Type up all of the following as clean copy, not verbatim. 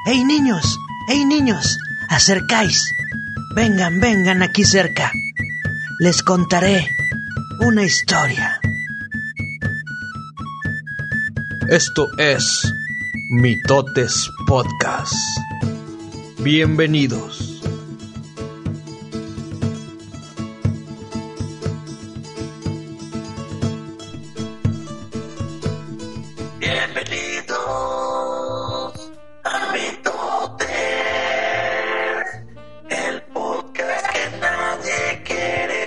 ¡Ey niños! ¡Ey niños! ¡Acercáis! Vengan, vengan aquí cerca. Les contaré una historia. Esto es Mitotes Podcast. Bienvenidos. Bienvenidos a Mitotes, el podcast que nadie quiere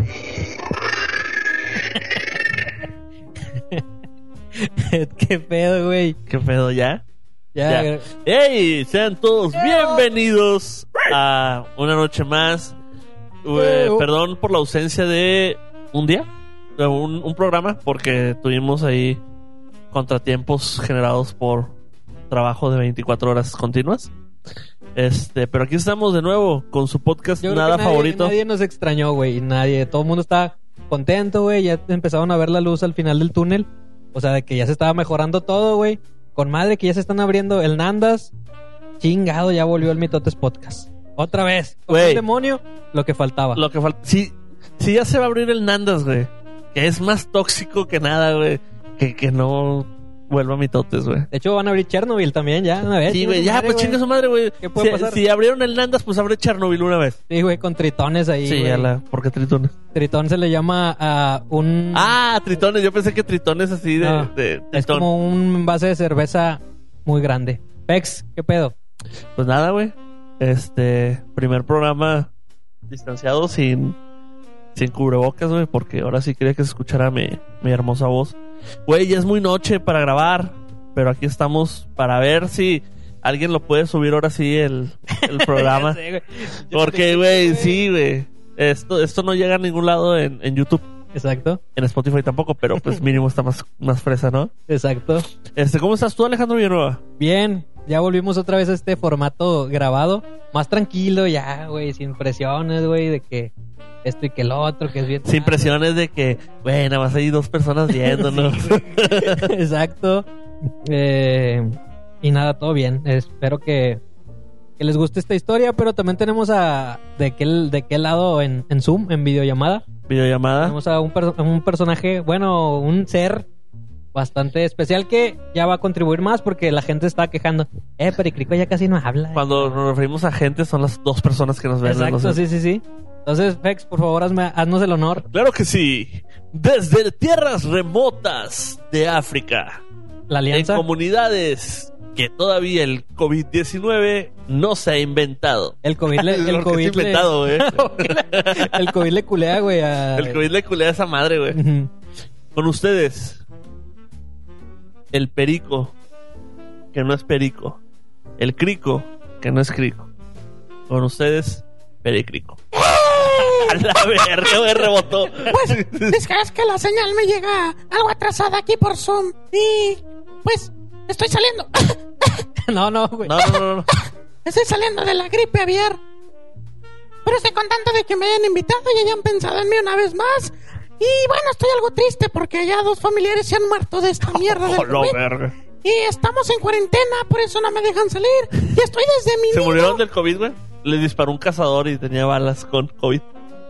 oír. ¿Qué pedo, güey? ¿Qué pedo ya? Ya. ¡Ey! Sean todos bienvenidos a una noche más. Perdón por la ausencia de un día, un programa, porque tuvimos ahí contratiempos generados por trabajo de 24 horas continuas. Pero aquí estamos de nuevo con su podcast Yo creo nada que nadie, favorito. Nadie nos extrañó, güey. Nadie. Todo el mundo está contento, güey. Ya empezaron a ver la luz al final del túnel. O sea, de que ya se estaba mejorando todo, güey. Con madre que ya se están abriendo el Nandas. Chingado, ya volvió el Mitotes Podcast. Otra vez. Con Güey. el demonio, lo que faltaba. Sí, ya se va a abrir el Nandas, güey. Que es más tóxico que nada, güey. Que no vuelva a Mitotes, güey. De hecho, van a abrir Chernobyl también, ya, una vez. Sí, güey, ya, pues chinga su madre, güey. ¿Qué puede pasar? Si abrieron el Nandas, pues abre Chernobyl una vez. Sí, güey, con tritones ahí, Sí, güey. ¿por qué tritones? Tritón se le llama a un... Ah, tritones, yo pensé que tritones así de, No, de es tritón. como un envase de cerveza muy grande. Pex, ¿qué pedo? Pues nada, güey. Primer programa distanciado sin cubrebocas, güey, porque ahora sí quería que se escuchara mi hermosa voz. Güey, ya es muy noche para grabar, pero aquí estamos para ver si alguien lo puede subir ahora sí el programa. Ya sé, güey. Porque, güey, sí, güey. Esto no llega a ningún lado en YouTube. Exacto, En Spotify tampoco, pero pues mínimo está más fresa, ¿no? exacto. ¿Cómo estás tú, Alejandro Villanueva? Bien, ya volvimos otra vez a este formato grabado. Más tranquilo ya, güey, sin presiones, güey, de que esto y que el otro, que es bien... Sin presiones de que, güey, nada más hay 2 personas viéndonos. Exacto. Y nada, todo bien. Espero que les guste esta historia, pero también tenemos de qué lado en Zoom, en videollamada. Videollamada. Tenemos a un personaje, bueno, un ser bastante especial que ya va a contribuir más porque la gente está quejando. Pericrico ya casi no habla. Cuando nos referimos a gente, son las 2 personas que nos ven. Exacto, Entonces, sí. Entonces, Fex, por favor, haznos el honor. claro que sí. Desde tierras remotas de África, La alianza. en comunidades que todavía el COVID-19 no se ha inventado. El COVID le... El Porque COVID está inventado, güey. el COVID le culea, güey. El COVID le culea a esa madre, güey. Ujú. Con ustedes, el perico, que no es perico. El crico, que no es crico. Con ustedes, pericrico. A la verga, güey, rebotó. Pues, es que la señal me llega algo atrasada aquí por Zoom. Y, pues, estoy saliendo. No, güey. No. Estoy saliendo de la gripe aviar. Pero estoy contento de que me hayan invitado y hayan pensado en mí una vez más. Y bueno, estoy algo triste porque ya 2 familiares se han muerto de esta mierda del Oh, la COVID. verga. Y estamos en cuarentena, por eso no me dejan salir. Y estoy desde mi ¿Se nido. murieron del COVID, güey? Le disparó un cazador y tenía balas con COVID.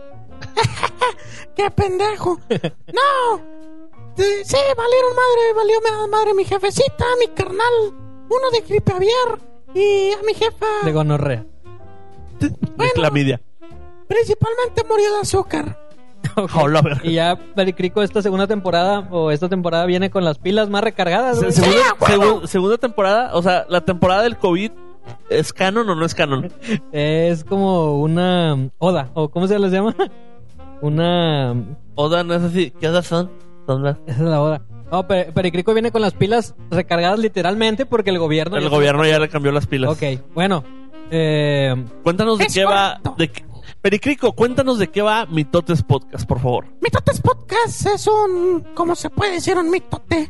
¡Qué pendejo! ¡No! Sí, valió madre mi jefecita, mi carnal, uno de gripe aviar y a mi jefa. De gonorrea. De clamidia. Principalmente murió de azúcar. Oh, la verga. Y ya Pericrico esta temporada viene con las pilas más recargadas, güey. Segunda temporada, o sea, la temporada del COVID, ¿es canon o no es canon? Es como una oda, o ¿cómo se les llama? Una... Oda no es así. ¿Qué odas son? Esa es la oda. No, Pericrico viene con las pilas recargadas literalmente porque el gobierno... El gobierno ya le cambió las pilas. Ok, bueno. Cuéntanos de Es qué correcto. va... Pericrico, cuéntanos de qué va Mitotes Podcast, por favor. Mitotes Podcast es ¿cómo se puede decir un mitote?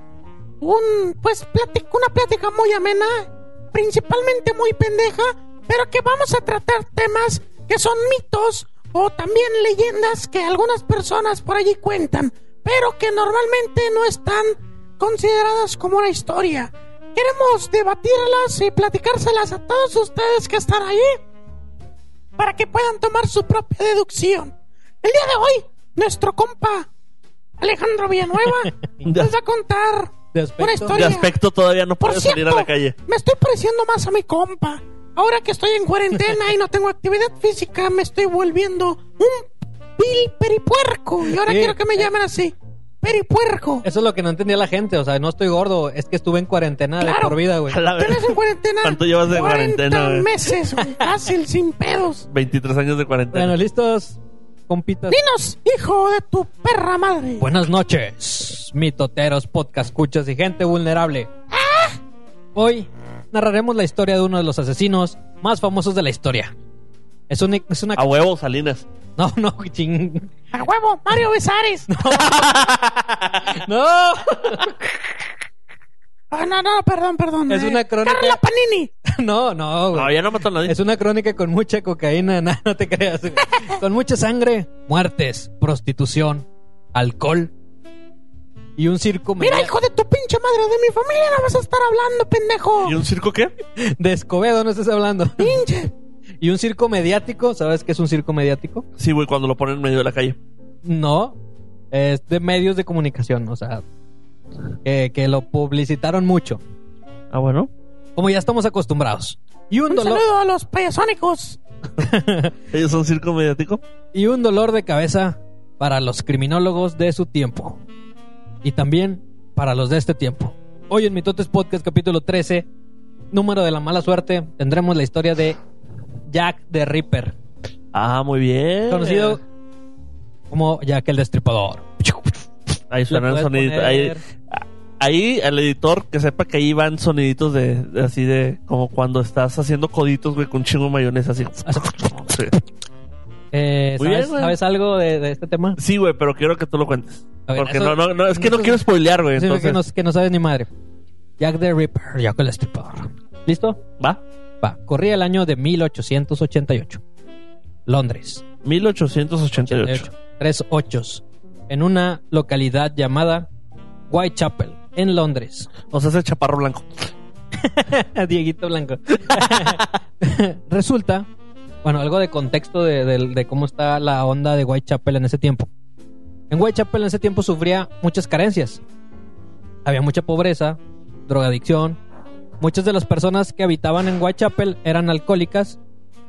Una plática muy amena, principalmente muy pendeja, pero que vamos a tratar temas que son mitos o también leyendas que algunas personas por allí cuentan, pero que normalmente no están consideradas como una historia. queremos debatirlas y platicárselas a todos ustedes que están ahí para que puedan tomar su propia deducción. El día de hoy, nuestro compa Alejandro Villanueva nos va a contar De una aspecto. De historia. aspecto todavía no Por puede salir a cierto, la calle. me estoy pareciendo más a mi compa. Ahora que estoy en cuarentena y no tengo actividad física, me estoy volviendo un vil peripuerco. Y ahora Sí. quiero que me llamen así. Peripuerco. Eso es lo que no entendía la gente. O sea, no estoy gordo. Es que estuve en cuarentena de Claro. por vida, güey. A la ¿Tienes vez. en cuarentena? ¿Cuánto llevas de 40 cuarentena, güey? meses, güey. Fácil, sin pedos. 23 años de cuarentena. Bueno, ¿listos, compitas? Dinos, hijo de tu perra madre. Buenas noches, mitoteros, podcast escuchas y gente vulnerable. Hoy narraremos la historia de uno de los asesinos más famosos de la historia. Es una... A huevo, Salinas. No, ching... A huevo, Mario Besares. No. No, perdón. Es una crónica- Carla Panini. No, güey. No, ya no mató a nadie. Es una crónica con mucha cocaína, no te creas. Güey. Con mucha sangre, muertes, prostitución, alcohol y un circo Mira, hijo de tu pinche madre, de mi familia no vas a estar hablando, pendejo. ¿Y un circo qué? de Escobedo, no estás hablando. Pinche. Y un circo mediático, ¿sabes qué es un circo mediático? Sí, güey, cuando lo ponen en medio de la calle. No, es de medios de comunicación, o sea, que lo publicitaron mucho, Ah, bueno. como ya estamos acostumbrados. Y un Un dolor saludo a los payasónicos. ¿Ellos son circo mediático? y un dolor de cabeza para los criminólogos de su tiempo. Y también para los de este tiempo. Hoy en Mitotes Podcast capítulo 13, número de la mala suerte, tendremos la historia de Jack the Ripper, Ah, muy bien. conocido como Jack el Destripador. Ahí suenan Le puedes soniditos. poner- Ahí el editor que sepa que ahí van soniditos de así de como cuando estás haciendo coditos, güey, con un chingo de mayonesa así. Sí. Muy bien, güey. ¿Sabes algo de este tema? Sí, güey, pero quiero que tú lo cuentes. A ver, Porque eso- no, es que no eso- quiero spoilear, güey. Sí, Entonces, que no sabes ni madre. Jack the Ripper, Jack el Destripador. ¿Listo? ¿va? Va. Corría el año de 1888. Londres. 1888. 3 ochos. En una localidad llamada Whitechapel, en Londres. O sea, ese chaparro blanco. Dieguito Blanco. Resulta, bueno, algo de contexto de cómo está la onda de Whitechapel en ese tiempo. En Whitechapel en ese tiempo sufría muchas carencias. Había mucha pobreza, drogadicción. Muchas de las personas que habitaban en Whitechapel eran alcohólicas.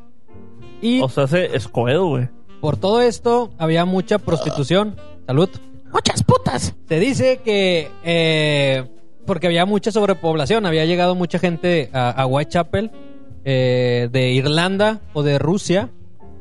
Y O sea, ese Escobedo, güey. por todo esto había mucha prostitución. Salud. Muchas putas. Se dice que porque había mucha sobrepoblación, había llegado mucha gente a Whitechapel de Irlanda o de Rusia.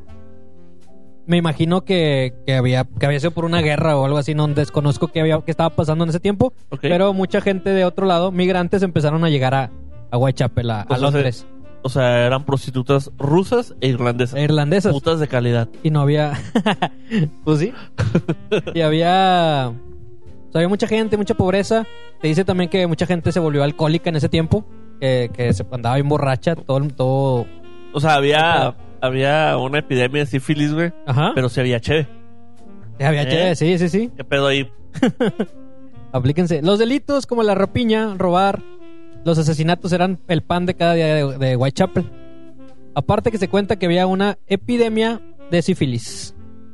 Me imagino que había sido por una guerra o algo así, no desconozco qué estaba pasando en ese tiempo, Ok. pero mucha gente de otro lado, migrantes, empezaron a llegar a Whitechapel, a O sea, Londres, O sea, eran prostitutas rusas e irlandesas. irlandesas. Putas de calidad. Y no había. Pues sí. Y había. O sea, había mucha gente, mucha pobreza. Te dice también que mucha gente se volvió alcohólica en ese tiempo. Que se andaba bien borracha. Todo. O sea, había una epidemia de sífilis, güey. Ajá. Pero sí había cheve. Había chévere, sí. ¿Qué pedo ahí? Aplíquense. Los delitos como la rapiña, robar, los asesinatos eran el pan de cada día de Whitechapel. Aparte que se cuenta que había una epidemia de sífilis.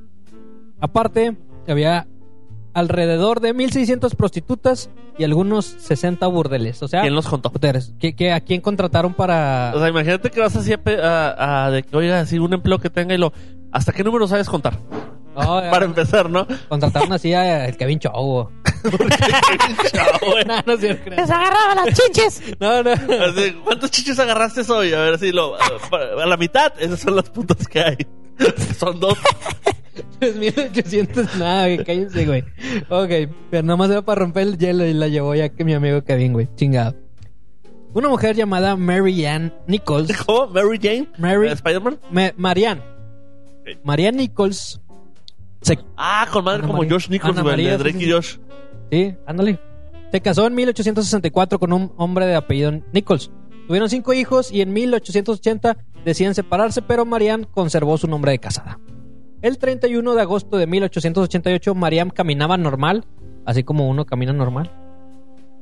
Aparte que había alrededor de 1,600 prostitutas y algunos 60 burdeles. O sea, ¿Quién los contó? puteros. ¿A quién contrataron para...? O sea, imagínate que vas así a de que, oiga, así un empleo que tenga y ¿hasta qué número sabes contar? No, Para empezar, ¿no? contrataron así a el Kevin Show. Chao, güey. No es cierto. Les agarraba las chiches. No. Así, ¿cuántos chiches agarraste hoy? A ver si a la mitad, esas son las putas que hay. Son 2. 3,800, nada, güey, cállense, güey. Ok, pero nada más era para romper el hielo y la llevó ya que mi amigo Kevin, güey, chingado. Una mujer llamada Mary Ann Nichols. ¿Cómo? ¿Mary Jane? Mary- ¿Spider-Man? Marianne. Marianne Nichols. Ah, con madre Ana como María. Josh Nichols, Ana güey, María, de Drake sí, y Josh. Sí, ándale. Se casó en 1864 con un hombre de apellido Nichols. Tuvieron 5 hijos y en 1880 deciden separarse, pero Marianne conservó su nombre de casada. El 31 de agosto de 1888, Marianne caminaba normal, así como uno camina normal.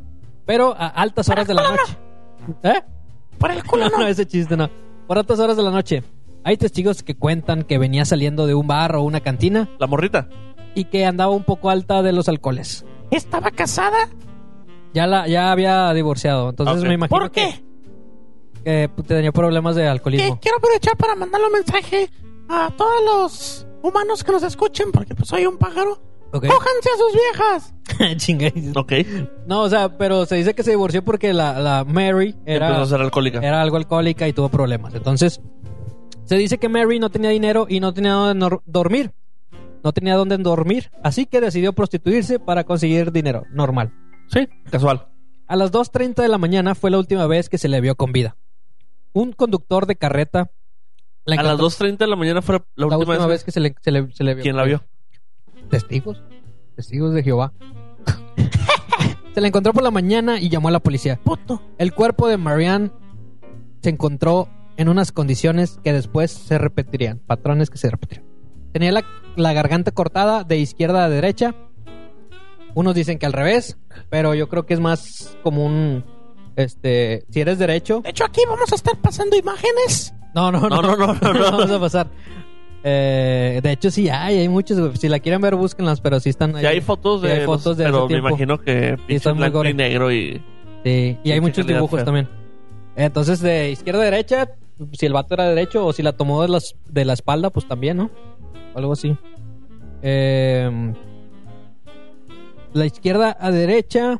pero a altas horas de la noche. ¿Eh? Por el culo No, ese chiste no. Por altas horas de la noche. Hay testigos que cuentan que venía saliendo de un bar o una cantina La morrita. y que andaba un poco alta de los alcoholes. ¿Estaba casada? Ya había divorciado, entonces Ok. me imagino ¿Por qué? que tenía problemas de alcoholismo. Quiero aprovechar para mandarle un mensaje a todos los humanos que nos escuchen, porque pues soy un pájaro. Ok. ¡Cójanse a sus viejas! Chinga. Ok. No, o sea, pero se dice que se divorció porque la Mary Empezó a ser alcohólica. era algo alcohólica y tuvo problemas. Entonces, se dice que Mary no tenía dinero y no tenía dónde dormir. No tenía dónde dormir, así que decidió prostituirse para conseguir dinero. Normal. Sí, casual. A las 2:30 de la mañana fue la última vez que se le vio con vida. Un conductor de carreta... le A las encantó- 2:30 de la mañana fue la la última vez que se le vio. ¿Quién la vio? Testigos de Jehová. Se la encontró por la mañana y llamó a la policía. Puto. El cuerpo de Marianne se encontró en unas condiciones que después se repetirían, patrones que se repetirían. Tenía la garganta cortada de izquierda a derecha. Unos dicen que al revés, pero yo creo que es más común, si eres derecho. De hecho, aquí vamos a estar pasando imágenes. No. No. Vamos a pasar. De hecho, sí hay muchos. Güey. Si la quieren ver, búsquenlas, pero sí están ahí. Sí, hay fotos Sí, de. hay fotos de pero ese me tiempo. imagino que pinche están muy blanco gore. y negro y. Sí, y hay Mucha muchos calidad dibujos fea. también. Entonces, de izquierda a derecha, si el vato era derecho o si la tomó de la espalda, pues también, ¿no? O algo así. La izquierda a derecha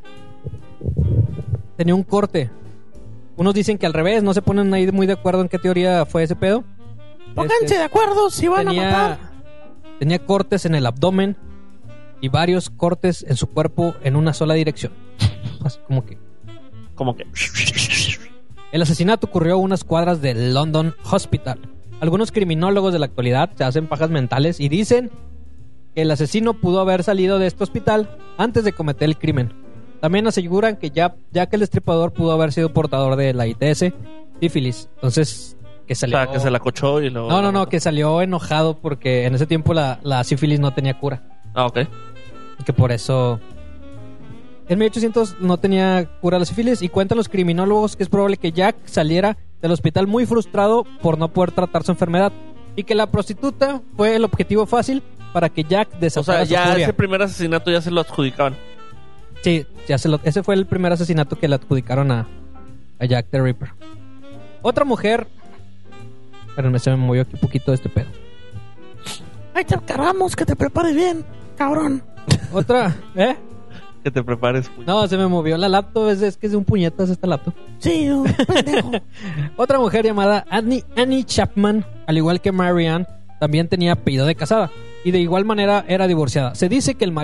tenía un corte. Unos dicen que al revés, no se ponen ahí muy de acuerdo en qué teoría fue ese pedo. Pónganse de acuerdo si van a matar. Tenía cortes en el abdomen y varios cortes en su cuerpo en una sola dirección. Así como que. Como que. El asesinato ocurrió a unas cuadras del London Hospital. Algunos criminólogos de la actualidad se hacen pajas mentales y dicen que el asesino pudo haber salido de este hospital antes de cometer el crimen. También aseguran que ya que el destripador pudo haber sido portador de la ITS, sífilis. Entonces, que O salió... sea, que se la cochó y luego. No, que salió enojado porque en ese tiempo la sífilis no tenía cura. Ah, ok. Y que por eso... En 1800 no tenía cura la sífilis y cuentan los criminólogos que es probable que Jack saliera del hospital muy frustrado por no poder tratar su enfermedad y que la prostituta fue el objetivo fácil para que Jack O desatara sea, su ya furia. ese primer asesinato ya se lo adjudicaban. Sí, ese fue el primer asesinato que le adjudicaron a Jack the Ripper. Otra mujer... Espérenme, se me movió aquí un poquito este pedo. Ahí te cargamos, que te prepares bien, cabrón. Otra... Que te prepares. puño. No, se me movió la laptop, es que es de un puñetazo esta laptop. Sí, pendejo. Otra mujer llamada Annie Chapman, al igual que Marianne, también tenía apellido de casada y de igual manera era divorciada. Se dice que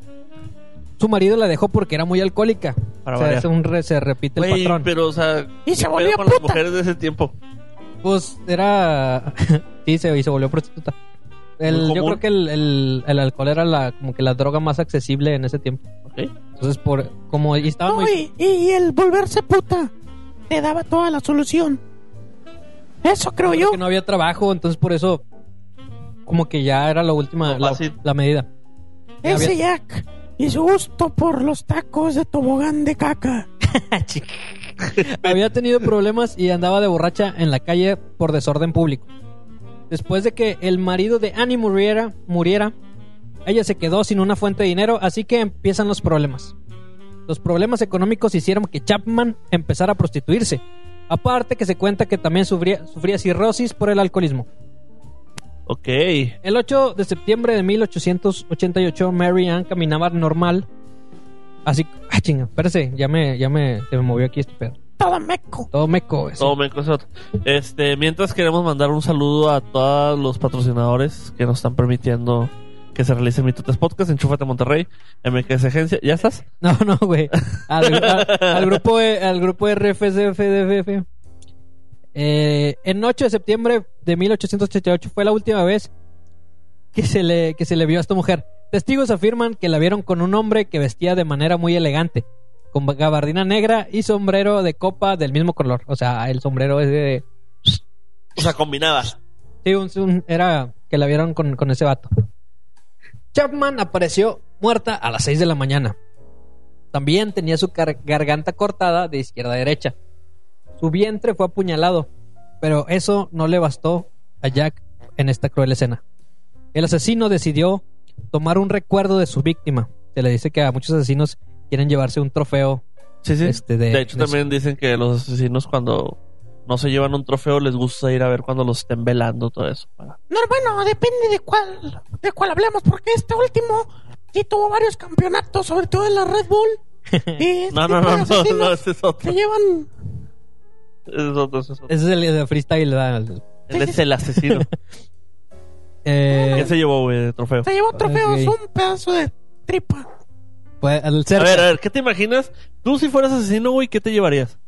su marido la dejó porque era muy alcohólica. Para O sea, variar. se repite el Güey, patrón. pero, o sea. Y se ¿qué volvió pedo con las puta. mujeres de ese tiempo? Pues era... sí, se volvió prostituta. Muy Yo común. creo que el alcohol era como que la droga más accesible en ese tiempo. Ok. Entonces, como estaba No, muy... y el volverse puta te daba toda la solución. Eso creo yo. que no había trabajo, entonces por eso como que ya era la última Lo fácil. la medida. Ya Ese había- Jack y su gusto por los tacos de tobogán de caca. Había tenido problemas y andaba de borracha en la calle por desorden público. Después de que el marido de Annie muriera, ella se quedó sin una fuente de dinero, así que empiezan los problemas. Los problemas económicos hicieron que Chapman empezara a prostituirse. Aparte que se cuenta que también sufría cirrosis por el alcoholismo. Ok. El 8 de septiembre de 1888, Mary Ann caminaba normal. Así... ¡Ah, chinga! Espérese, se me movió aquí este pedo. Todo meco. Todo meco eso. Todo me costó. Mientras queremos mandar un saludo a todos los patrocinadores que nos están permitiendo que se realice Mitotes Podcast, Enchúfate Monterrey, MKS Agencia. ¿Ya estás? No, güey. Al grupo RFCFDF. En 8 de septiembre de 1888 fue la última vez que se le vio a esta mujer. Testigos afirman que la vieron con un hombre que vestía de manera muy elegante, con gabardina negra y sombrero de copa del mismo color. O sea, el sombrero es de... O sea, combinaba. Sí, era que la vieron con ese vato. Chapman apareció muerta a las 6 de la mañana. También tenía su garganta cortada de izquierda a derecha. Su vientre fue apuñalado, pero eso no le bastó a Jack en esta cruel escena. El asesino decidió tomar un recuerdo de su víctima. Se le dice que a muchos asesinos quieren llevarse un trofeo. Sí. De hecho, también dicen que los asesinos cuando no se llevan un trofeo les gusta ir a ver cuando los estén velando, todo eso. No, bueno, depende de cuál hablemos, porque este último sí tuvo varios campeonatos, sobre todo en la Red Bull. Y No, ese es otro. se llevan... Ese Ese es el de freestyle. ¿verdad? Él es el asesino. ¿Qué se llevó, güey, de trofeo? Se llevó trofeos, Ok. un pedazo de tripa. Pues, al A cerca. ver, ¿qué te imaginas? Tú si fueras asesino, güey, ¿qué te llevarías?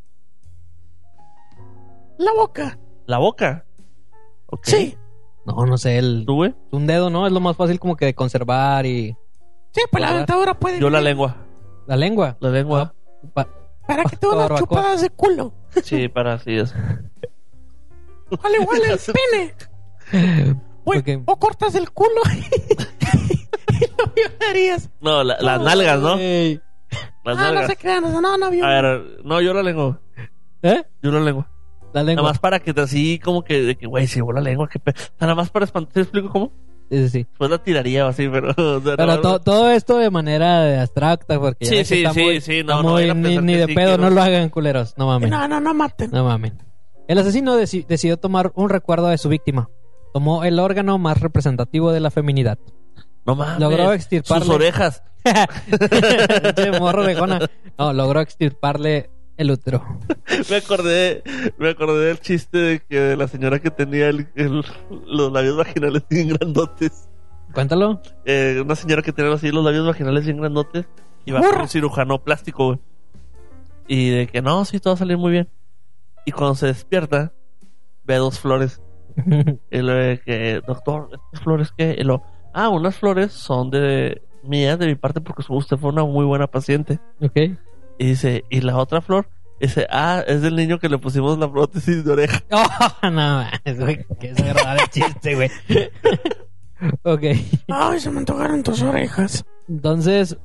La boca. ¿La boca? Ok. Sí. No sé, ¿Tú, güey? un dedo, ¿no? Es lo más fácil como que de conservar y... Sí, pues la dentadura puede... Yo la lengua. ¿La lengua? La lengua. ¿Para que te unas barbacoa. chupadas de culo? Sí, para así es. Al igual el pene. Güey, Ok. o cortas el culo y lo violarías. No, las nalgas, ¿no? Ey. Las No nalgas. se crean, no A viola. ver, no, yo la lengua. ¿Eh? Yo la lengua. La lengua. Nada más para que te así como que, de que, güey, se llevó la lengua. O sea, nada más para espantar. ¿Te explico cómo? Sí. Pues la tiraría o así, pero... o sea, Pero no, todo esto de manera abstracta, porque ya Sí, ves que sí, está sí, muy- sí, está no, no muy- vayan a pensar ni que de sí pedo, quiero- no lo hagan, culeros. No mames. No maten. No mames. El asesino decidió tomar un recuerdo de su víctima. Tomó el órgano más representativo de la feminidad. No mames. Logró extirparle- Sus orejas. Pinche morro orejona. No, logró extirparle el útero. Me acordé del chiste de la señora que tenía los labios vaginales bien grandotes. Cuéntalo. Una señora que tenía así los labios vaginales bien grandotes y va con un cirujano plástico, güey. Y de que no, sí, todo va a salir muy bien. Y cuando se despierta, ve 2 flores. Y lo de que, doctor, ¿estas flores qué? Y unas flores son de mías, de mi parte, porque usted fue una muy buena paciente. Ok. Y dice, ¿y la otra flor? Dice, es del niño que le pusimos la prótesis de oreja. Oh, no mames, güey. Qué desagradable chiste, güey. Ok. Ay, se me antojaron tus orejas. Entonces,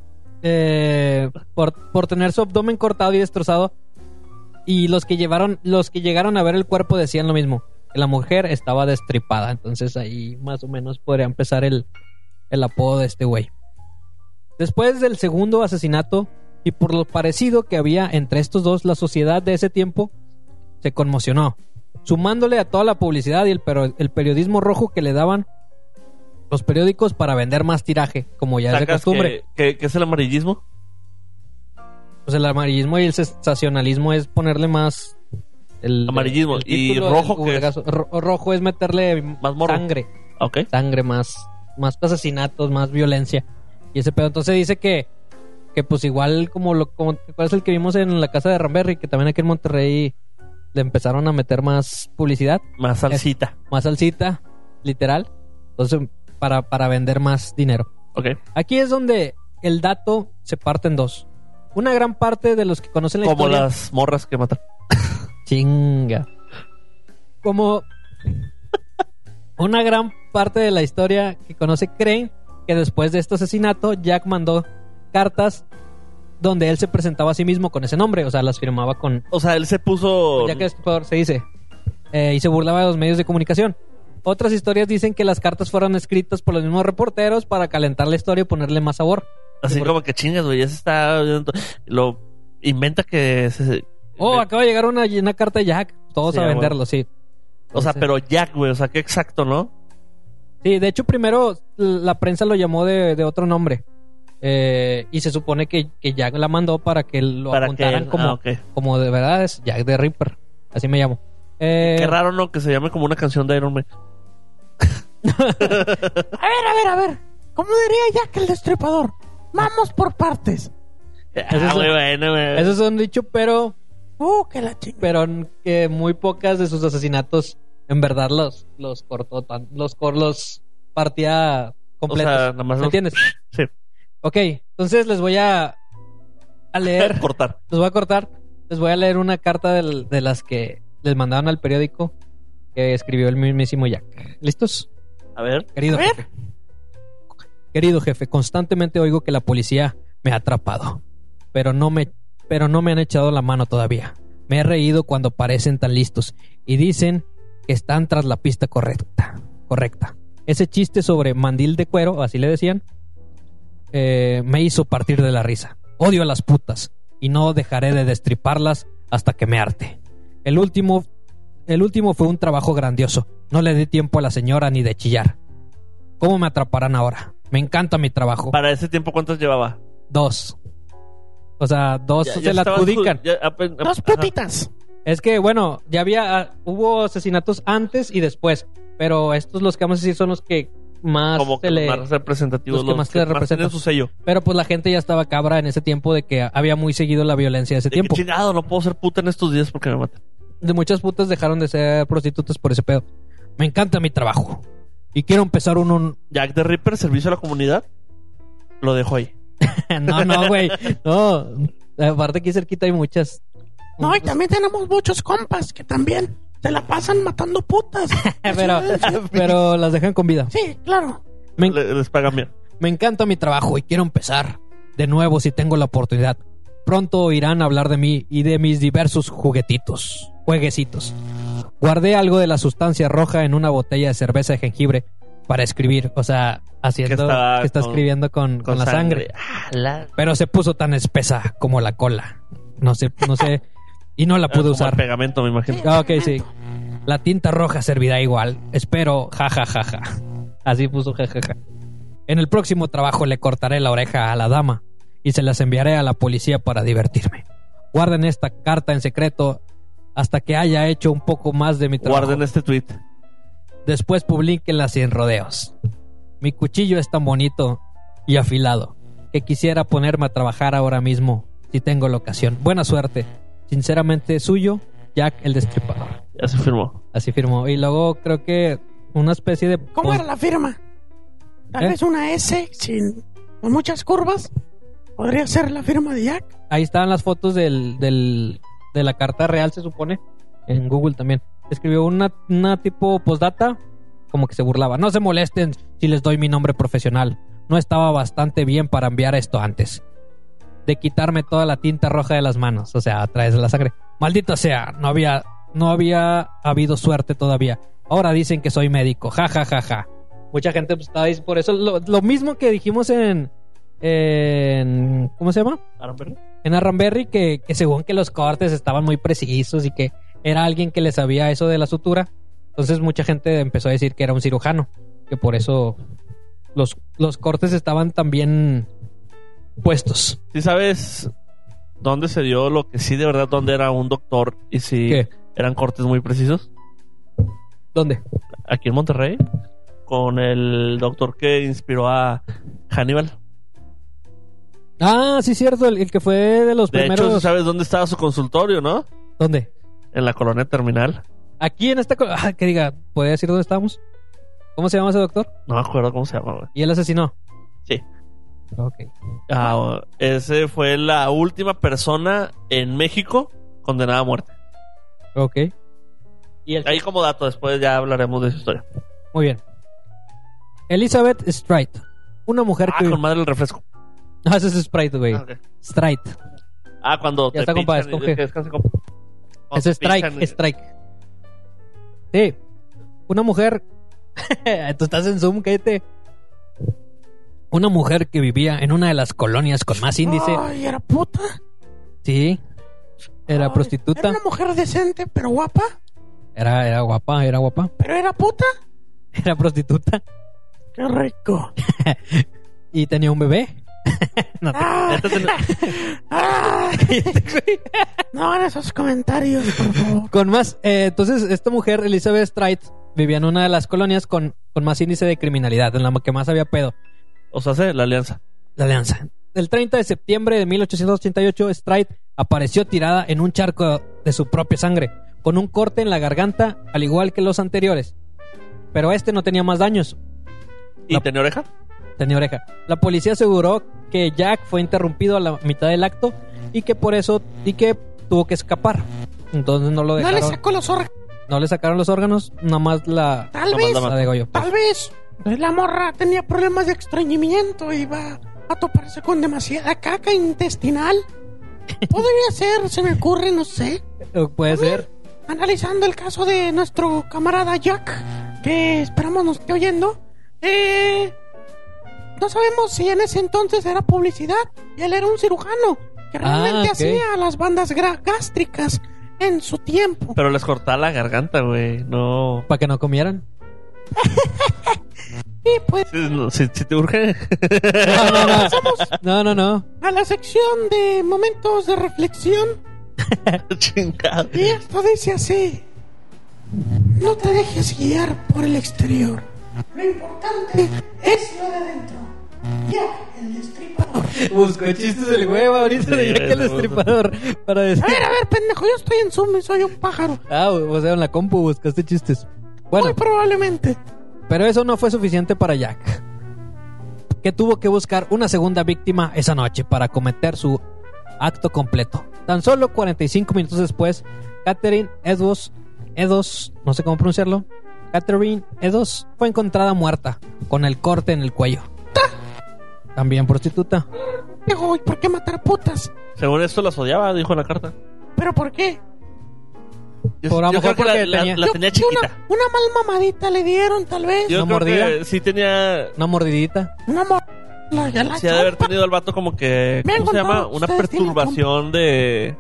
por tener su abdomen cortado y destrozado, y los que llegaron a ver el cuerpo decían lo mismo, que la mujer estaba destripada. Entonces ahí más o menos podría empezar el apodo de este güey. Después del segundo asesinato, y por lo parecido que había entre estos dos, la sociedad de ese tiempo se conmocionó, sumándole a toda la publicidad y el periodismo rojo que le daban los periódicos para vender más tiraje, como ya es de ¿Sacas costumbre. que es el amarillismo? Pues el amarillismo y el sensacionalismo es ponerle más el Amarillismo. el ¿Y título, rojo el qué es? vergazo. Rojo es meterle Más morbo. sangre, Ok. más asesinatos, más violencia y ese pedo. Entonces dice que pues igual como ¿cuál es el que vimos en la casa de Ramberry? Que también aquí en Monterrey le empezaron a meter más publicidad, Más salsita. más salsita, literal. Entonces para vender más dinero. Ok. Aquí es donde el dato se parte en dos. Una gran parte de los que conocen la Como historia... las morras que matan. Chinga. Como una gran parte de la historia que conoce creen que después de este asesinato Jack mandó cartas donde él se presentaba a sí mismo con ese nombre, o sea, las firmaba con O sea, él se puso... Jack Stripador, se dice, y se burlaba de los medios de comunicación. Otras historias dicen que las cartas fueron escritas por los mismos reporteros para calentar la historia y ponerle más sabor. Así Sí, como que chingas, güey. Ya se está... Lo inventa que... Acaba de llegar una carta de Jack, todos Sí, a bueno. venderlo, sí. O sea, Entonces- pero Jack, güey. O sea, qué exacto, ¿no? Sí, de hecho primero la prensa lo llamó de otro nombre. Y se supone que Jack la mandó para que lo Para apuntaran que... como, ok. como de verdad es Jack the Ripper. Así me llamo. Qué raro, ¿no? Que se llame como una canción de Iron Man. A ver. ¿Cómo diría Jack el Destripador? Vamos por partes. Muy bueno, güey. Eso es un dicho, pero Que la chingada. pero que muy pocas de sus asesinatos en verdad los cortó, los partía completos. O sea, nada más ¿Me los- entiendes? Sí. Ok, entonces les voy a leer. Cortar. Los voy a cortar. Les voy a leer una carta de las que les mandaban al periódico que escribió el mismísimo Jack. ¿Listos? A ver. Querido A ver. jefe. Querido jefe, constantemente oigo que la policía me ha atrapado. pero no me han echado la mano todavía. Me he reído cuando parecen tan listos y dicen que están tras la pista correcta. Ese chiste sobre mandil de cuero, así le decían, me hizo partir de la risa. Odio a las putas y no dejaré de destriparlas hasta que me harte. El último fue un trabajo grandioso. No le di tiempo a la señora ni de chillar. ¿Cómo me atraparán ahora? Me encanta mi trabajo. Para ese tiempo, ¿cuántos llevaba? 2. O sea, 2 Ya se la estabas adjudican. Dos putitas. Es que, bueno, ya hubo asesinatos antes y después. Pero estos, los que vamos a decir, son los que más como que los más representativos, los que más se representan. tienen su sello. Pero pues la gente ya estaba cabra en ese tiempo de que había muy seguido la violencia de ese De tiempo. que chingado, no puedo ser puta en estos días porque me matan. De muchas putas dejaron de ser prostitutas por ese pedo. Me encanta mi trabajo. Y quiero empezar un... Jack the Ripper, servicio a la comunidad, lo dejo ahí. No, güey. No. Aparte aquí cerquita hay muchas. No, y también tenemos muchos compas que también se la pasan matando putas. pero las dejan con vida. Sí, claro. Les pagan bien. Me encanta mi trabajo y quiero empezar de nuevo si tengo la oportunidad. Pronto oirán hablar de mí y de mis diversos jueguecitos. Guardé algo de la sustancia roja en una botella de cerveza de jengibre para escribir, o sea, haciendo que está escribiendo con la sangre. Pero se puso tan espesa como la cola. No sé, y no la pude como usar. el pegamento, me imagino. Ok, sí. La tinta roja servirá igual. Espero, jajajaja. Así puso jajaja. En el próximo trabajo le cortaré la oreja a la dama y se las enviaré a la policía para divertirme. Guarden esta carta en secreto hasta que haya hecho un poco más de mi trabajo. Guarden este tweet. Después publíquenla sin rodeos. Mi cuchillo es tan bonito y afilado que quisiera ponerme a trabajar ahora mismo si tengo la ocasión. Buena suerte. Sinceramente suyo, Jack el Destripador. Ya se firmó. Así firmó. Y luego creo que una especie de... ¿Cómo era la firma? Tal vez una S con muchas curvas. ¿Podría ser la firma de Jack? Ahí estaban las fotos de la carta real, se supone. En Google también. Escribió una tipo postdata, como que se burlaba. No se molesten si les doy mi nombre profesional. No estaba bastante bien para enviar esto antes de quitarme toda la tinta roja de las manos. O sea, a través de la sangre. Maldita sea, no había habido suerte todavía. Ahora dicen que soy médico. Ja, ja, ja, ja. Mucha gente pues, estaba diciendo por eso. Lo mismo que dijimos en ¿cómo se llama? Aranberry. En Aranberry, que según que los cortes estaban muy precisos y que era alguien que le sabía eso de la sutura. Entonces mucha gente empezó a decir que era un cirujano, que por eso los cortes estaban tan bien puestos. ¿Sí sabes dónde se dio lo que sí de verdad, dónde era un doctor y si ¿Qué? eran cortes muy precisos? ¿Dónde? Aquí en Monterrey, con el doctor que inspiró a Hannibal. Ah, sí, cierto, el que fue de los De primeros. hecho, ¿sabes dónde estaba su consultorio, no? ¿Dónde? En la colonia Terminal. Aquí en esta... que diga, ¿puede decir dónde estábamos? ¿Cómo se llama ese doctor? No me acuerdo cómo se llama, güey. ¿Y él asesinó? Sí. Ok. Ese fue la última persona en México condenada a muerte. Ok. ¿Y el... Ahí como dato, después ya hablaremos de su historia. Muy bien. Elizabeth Stride. Una mujer que... Con madre el refresco. No, ese es Sprite, güey. Ok. Stride. Cuando Ya te está, compa, pinchan y- escoge. que descanse, compa. Cuando Es te pinchan Strike, y- Strike. Sí. Una mujer... Tú estás en Zoom, cállate. Una mujer que vivía en una de las colonias con más índice. Ay, era puta. Sí. Era Ay, prostituta. Era una mujer decente, pero guapa. Era guapa, era guapa. Pero era puta. Era prostituta. Qué rico. Y tenía un bebé. No, Ah, ah, no hagan esos comentarios, por favor. con más... entonces, esta mujer, Elizabeth Stride, vivía en una de las colonias con más índice de criminalidad, en la que más había pedo. O sea, la alianza. La alianza. El 30 de septiembre de 1888, Stride apareció tirada en un charco de su propia sangre, con un corte en la garganta, al igual que los anteriores. Pero este no tenía más daños. ¿Y La- tenía oreja? Tenía oreja. La policía aseguró que Jack fue interrumpido a la mitad del acto y que por eso tuvo que escapar. Entonces no lo No dejaron. le sacó los órganos. No le sacaron los órganos, nada más la Tal Nomás vez, la mató. degolló. tal vez. La morra tenía problemas de estreñimiento y iba a toparse con demasiada caca intestinal. Podría ser, se me ocurre, no sé. Puede ser. Analizando el caso de nuestro camarada Jack, que esperamos nos esté oyendo, no sabemos si en ese entonces era publicidad y él era un cirujano que realmente ok. hacía las bandas gástricas en su tiempo. Pero les cortaba la garganta, güey. No. Para que no comieran. Y pues Si te urge. No. a la sección de momentos de reflexión, Chingado. y esto dice así: no te dejes guiar por el exterior, lo importante es lo de dentro. Ya, el destripador. Buscó chistes del huevo ahorita de Jack el Destripador. Para decir. A ver, pendejo, yo estoy en Zoom y soy un pájaro. O sea, en la compu buscaste chistes. Bueno, Muy probablemente. pero eso no fue suficiente para Jack, que tuvo que buscar una segunda víctima esa noche para cometer su acto completo. Tan solo 45 minutos después, Catherine Eddowes, no sé cómo pronunciarlo, Catherine Eddowes fue encontrada muerta con el corte en el cuello. También prostituta. Digo, ¿y por qué matar putas? Según esto las odiaba, dijo en la carta. ¿Pero por qué? Por a lo mejor creo que porque la tenía- tenía chiquita. Una mal mamadita le dieron, tal vez. Yo ¿Una creo mordida? que sí tenía. Una mordidita. Una ya la Sí, ha de haber chompa. tenido al vato como que. Me han ¿Cómo se llama? contado, Una ustedes tienen perturbación de.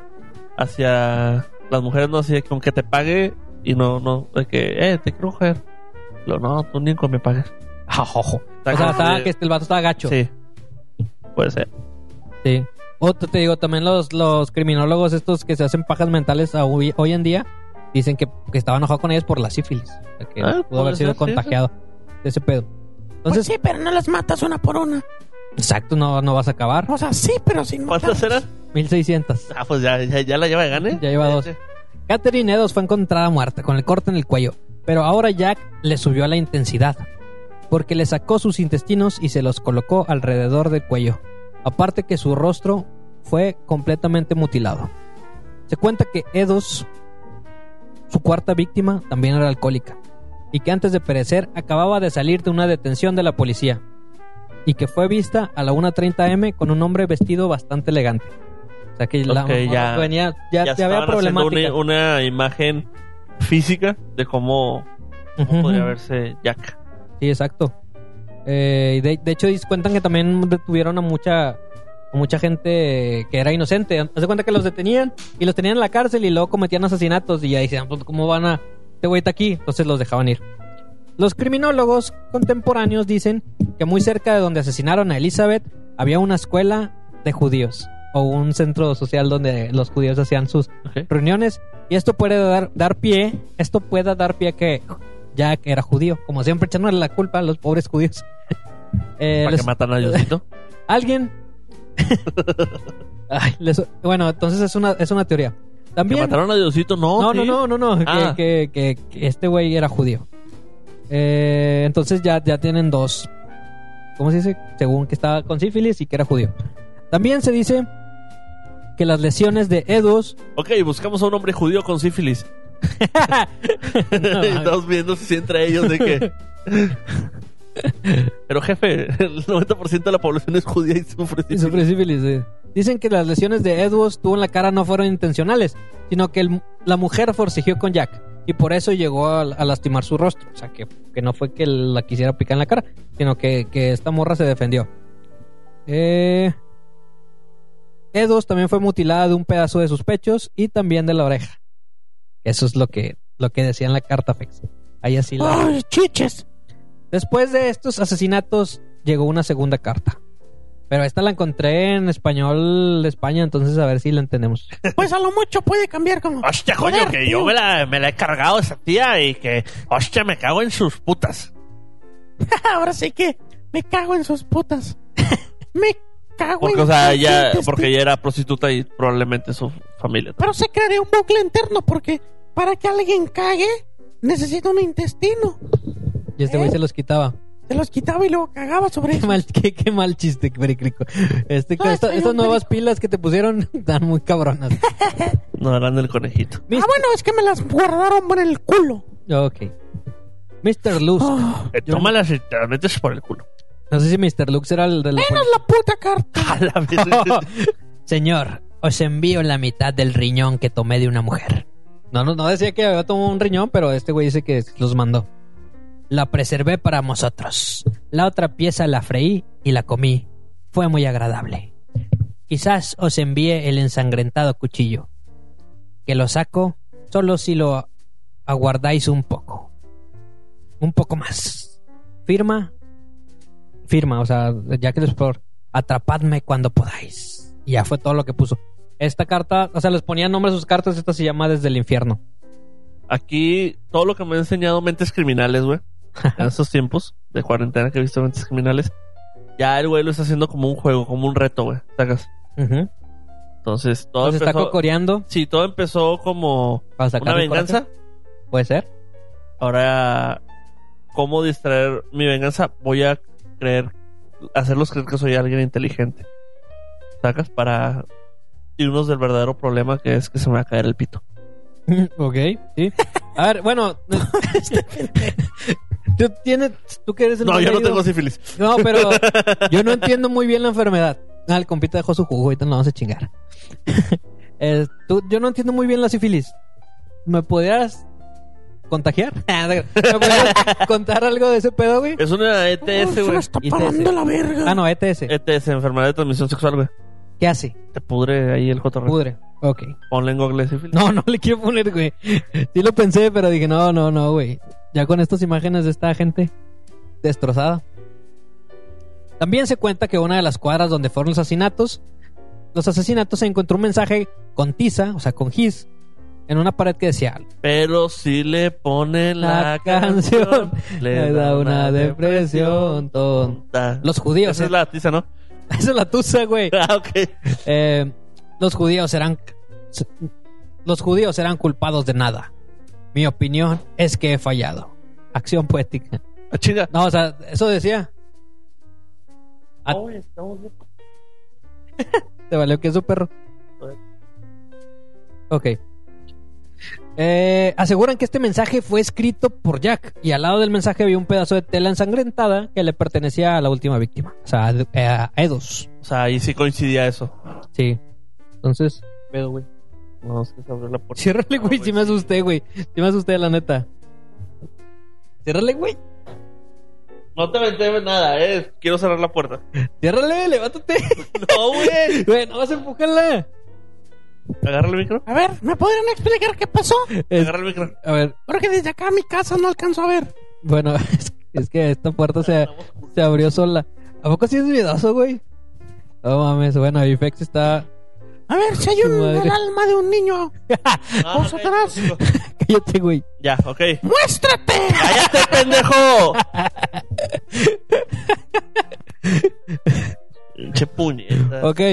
Hacia las mujeres, no así, como que te pague y no, de que, te quiero coger. No, tú ni con me pagues. O sea, como estaba, de- que el vato estaba gacho. Sí. Puede ser. Sí. Otro te digo, también los criminólogos estos que se hacen pajas mentales hoy en día dicen que estaba enojado con ellos por la sífilis. O sea, que pudo puede haber sido ser, sí, contagiado de ese pedo. Entonces, Pues sí, pero no las matas una por una. exacto, no vas a acabar. O sea, sí, pero sin ¿Cuántas matarlas. eran? 1600. Ah, pues ya la lleva de gane. Ya lleva 2. Catherine Eddowes fue encontrada muerta con el corte en el cuello, pero ahora Jack le subió a la intensidad, porque le sacó sus intestinos y se los colocó alrededor del cuello. Aparte que su rostro fue completamente mutilado. Se cuenta que Eddowes, su cuarta víctima, también era alcohólica, y que antes de perecer acababa de salir de una detención de la policía, y que fue vista a la 1:30 am con un hombre vestido bastante elegante. O sea que la Ok, morra venía, ya había estaban haciendo problemática. una imagen física de cómo Ujú, podría ujú. verse Jack. Sí, exacto. Y de hecho cuentan que también detuvieron a mucha gente que era inocente. Haz de cuenta que los detenían y los tenían en la cárcel y luego cometían asesinatos y ya decían, pues, ¿cómo van a...? Este güey está aquí. Entonces los dejaban ir. Los criminólogos contemporáneos dicen que muy cerca de donde asesinaron a Elizabeth había una escuela de judíos o un centro social donde los judíos hacían sus Ok. reuniones, y esto puede dar pie a que Jack era judío, como siempre echándole la culpa a los pobres judíos. Para que matan a Diosito. Alguien Ay, bueno, entonces es una teoría. Que También mataron a Diosito, no. ¿sí? no, Ah. que este güey era judío. Entonces ya tienen dos. ¿Cómo se dice? Según que estaba con sífilis y que era judío. También se dice que las lesiones de Eddowes Ok, buscamos a un hombre judío con sífilis. No, Y estamos viendo si entre ellos de que. Pero jefe, el 90% de la población es judía y sufre y sífilis. sufre sífilis, sí. Dicen que las lesiones de Eddowes tuvo en la cara no fueron intencionales, sino que la mujer forcejeó con Jack y por eso llegó a lastimar su rostro. O sea, que no fue que la quisiera picar en la cara, sino que esta morra se defendió. Eddowes también fue mutilada de un pedazo de sus pechos y también de la oreja. Eso es lo que decía en la carta Fex. Ahí así la... ¡Ay, chiches! Después de estos asesinatos llegó una segunda carta. Pero esta la encontré en español de España, entonces a ver si la entendemos. Pues a lo mucho puede cambiar como... Hostia, coño, Joder, que tío. yo me la he cargado esa tía y que, hostia, me cago en sus putas. Ahora sí que me cago en sus putas. Me cago Porque, en o sea, sus ella, dientes, porque ella era prostituta y probablemente su familia. Pero se crearía un bucle interno porque para que alguien cague necesita un intestino. Y este güey se los quitaba. Se los quitaba y luego cagaba sobre eso. Qué mal chiste, Pericrico. No, Estas soy un nuevas perico. pilas que te pusieron están muy cabronas. No, eran del conejito. Ah, bueno, es que me las guardaron en el culo. Ok. Mr. Lux. Oh, Tómalas y te las metes por el culo. No sé si Mr. Lux era el de la menos la puta carta. A la vez. Señor, os envío la mitad del riñón que tomé de una mujer. No decía que había tomado un riñón, pero este güey dice que los mandó. La preservé para vosotros. La otra pieza la freí y la comí. Fue muy agradable. Quizás os envíe el ensangrentado cuchillo, que lo saco solo si lo aguardáis un poco más. Firma, o sea, Jack el Explorador, atrapadme cuando podáis. Y ya fue todo lo que puso. Esta carta, o sea, les ponía nombre a sus cartas. Esta se llama Desde el Infierno. Aquí, todo lo que me han enseñado Mentes Criminales, güey, en estos tiempos de cuarentena que he visto Mentes Criminales, ya el güey lo está haciendo como un juego, como un reto, güey, ¿sacas? Uh-huh. Entonces, todo Entonces empezó... está cocoreando. Sí, todo empezó como Para sacar una el venganza. coraje. Puede ser. Ahora, ¿cómo distraer mi venganza? Voy a hacerlos creer que soy alguien inteligente, ¿sacas? Para irnos del verdadero problema, que es que se me va a caer el pito. Ok, sí. A ver, bueno. ¿Tú que eres el No, más yo no leído? tengo sífilis. No, pero yo no entiendo muy bien la enfermedad. El compita dejó su jugo, ahorita nos vamos a chingar. Yo no entiendo muy bien la sífilis. ¿Me podrías contagiar? ¿Me podrías contar algo de ese pedo, güey? Es una ETS, Se güey. me está ITS. parando la verga. Ah, no, ETS. ETS, enfermedad de transmisión sexual, güey. ¿Qué hace? Te pudre ahí el cotorreo. Pudre. Ok. Ponle en Google sífilis. No le quiero poner, güey. Sí lo pensé, pero dije, no, güey. Ya con estas imágenes de esta gente destrozada. También se cuenta que una de las cuadras donde fueron los asesinatos se encontró un mensaje con tiza, o sea, con gis, en una pared que decía: Pero si le ponen la canción le da una depresión tonta. Los judíos. Esa es la tiza, ¿no? Esa es la tusa, güey. Ah, ok. Los judíos serán culpados de nada. Mi opinión es que he fallado. Acción poética. Ah, chinga. No, o sea, eso decía. Oye, estamos bien. ¿Te valió queso, perro? Ok. Aseguran que este mensaje fue escrito por Jack, y al lado del mensaje había un pedazo de tela ensangrentada que le pertenecía a la última víctima, o sea, a Edos. O sea, ahí sí coincidía eso. Sí. Entonces, Pedo, güey. No, es que se abrió la puerta. ciérrale, güey. Sí me asusté, güey. Sí me asusté, la neta. Ciérrale, güey. No te aventé nada, quiero cerrar la puerta. Ciérrale, levántate. No, güey. Güey, no vas a empujarla. Agarra el micro. A ver, ¿me podrían explicar qué pasó? Agarra el micro. A ver, Porque desde acá a mi casa no alcanzo a ver. bueno, es que esta puerta se abrió sola. ¿A poco sí es miedoso, güey? No mames, bueno, Ifex está... A ver, si hay Su el madre. alma de un niño. Ah, Vamos atrás. Cállate, güey. Ya, ok. ¡Muéstrate! ¡Cállate, pendejo! Pinche puñeta. Ok.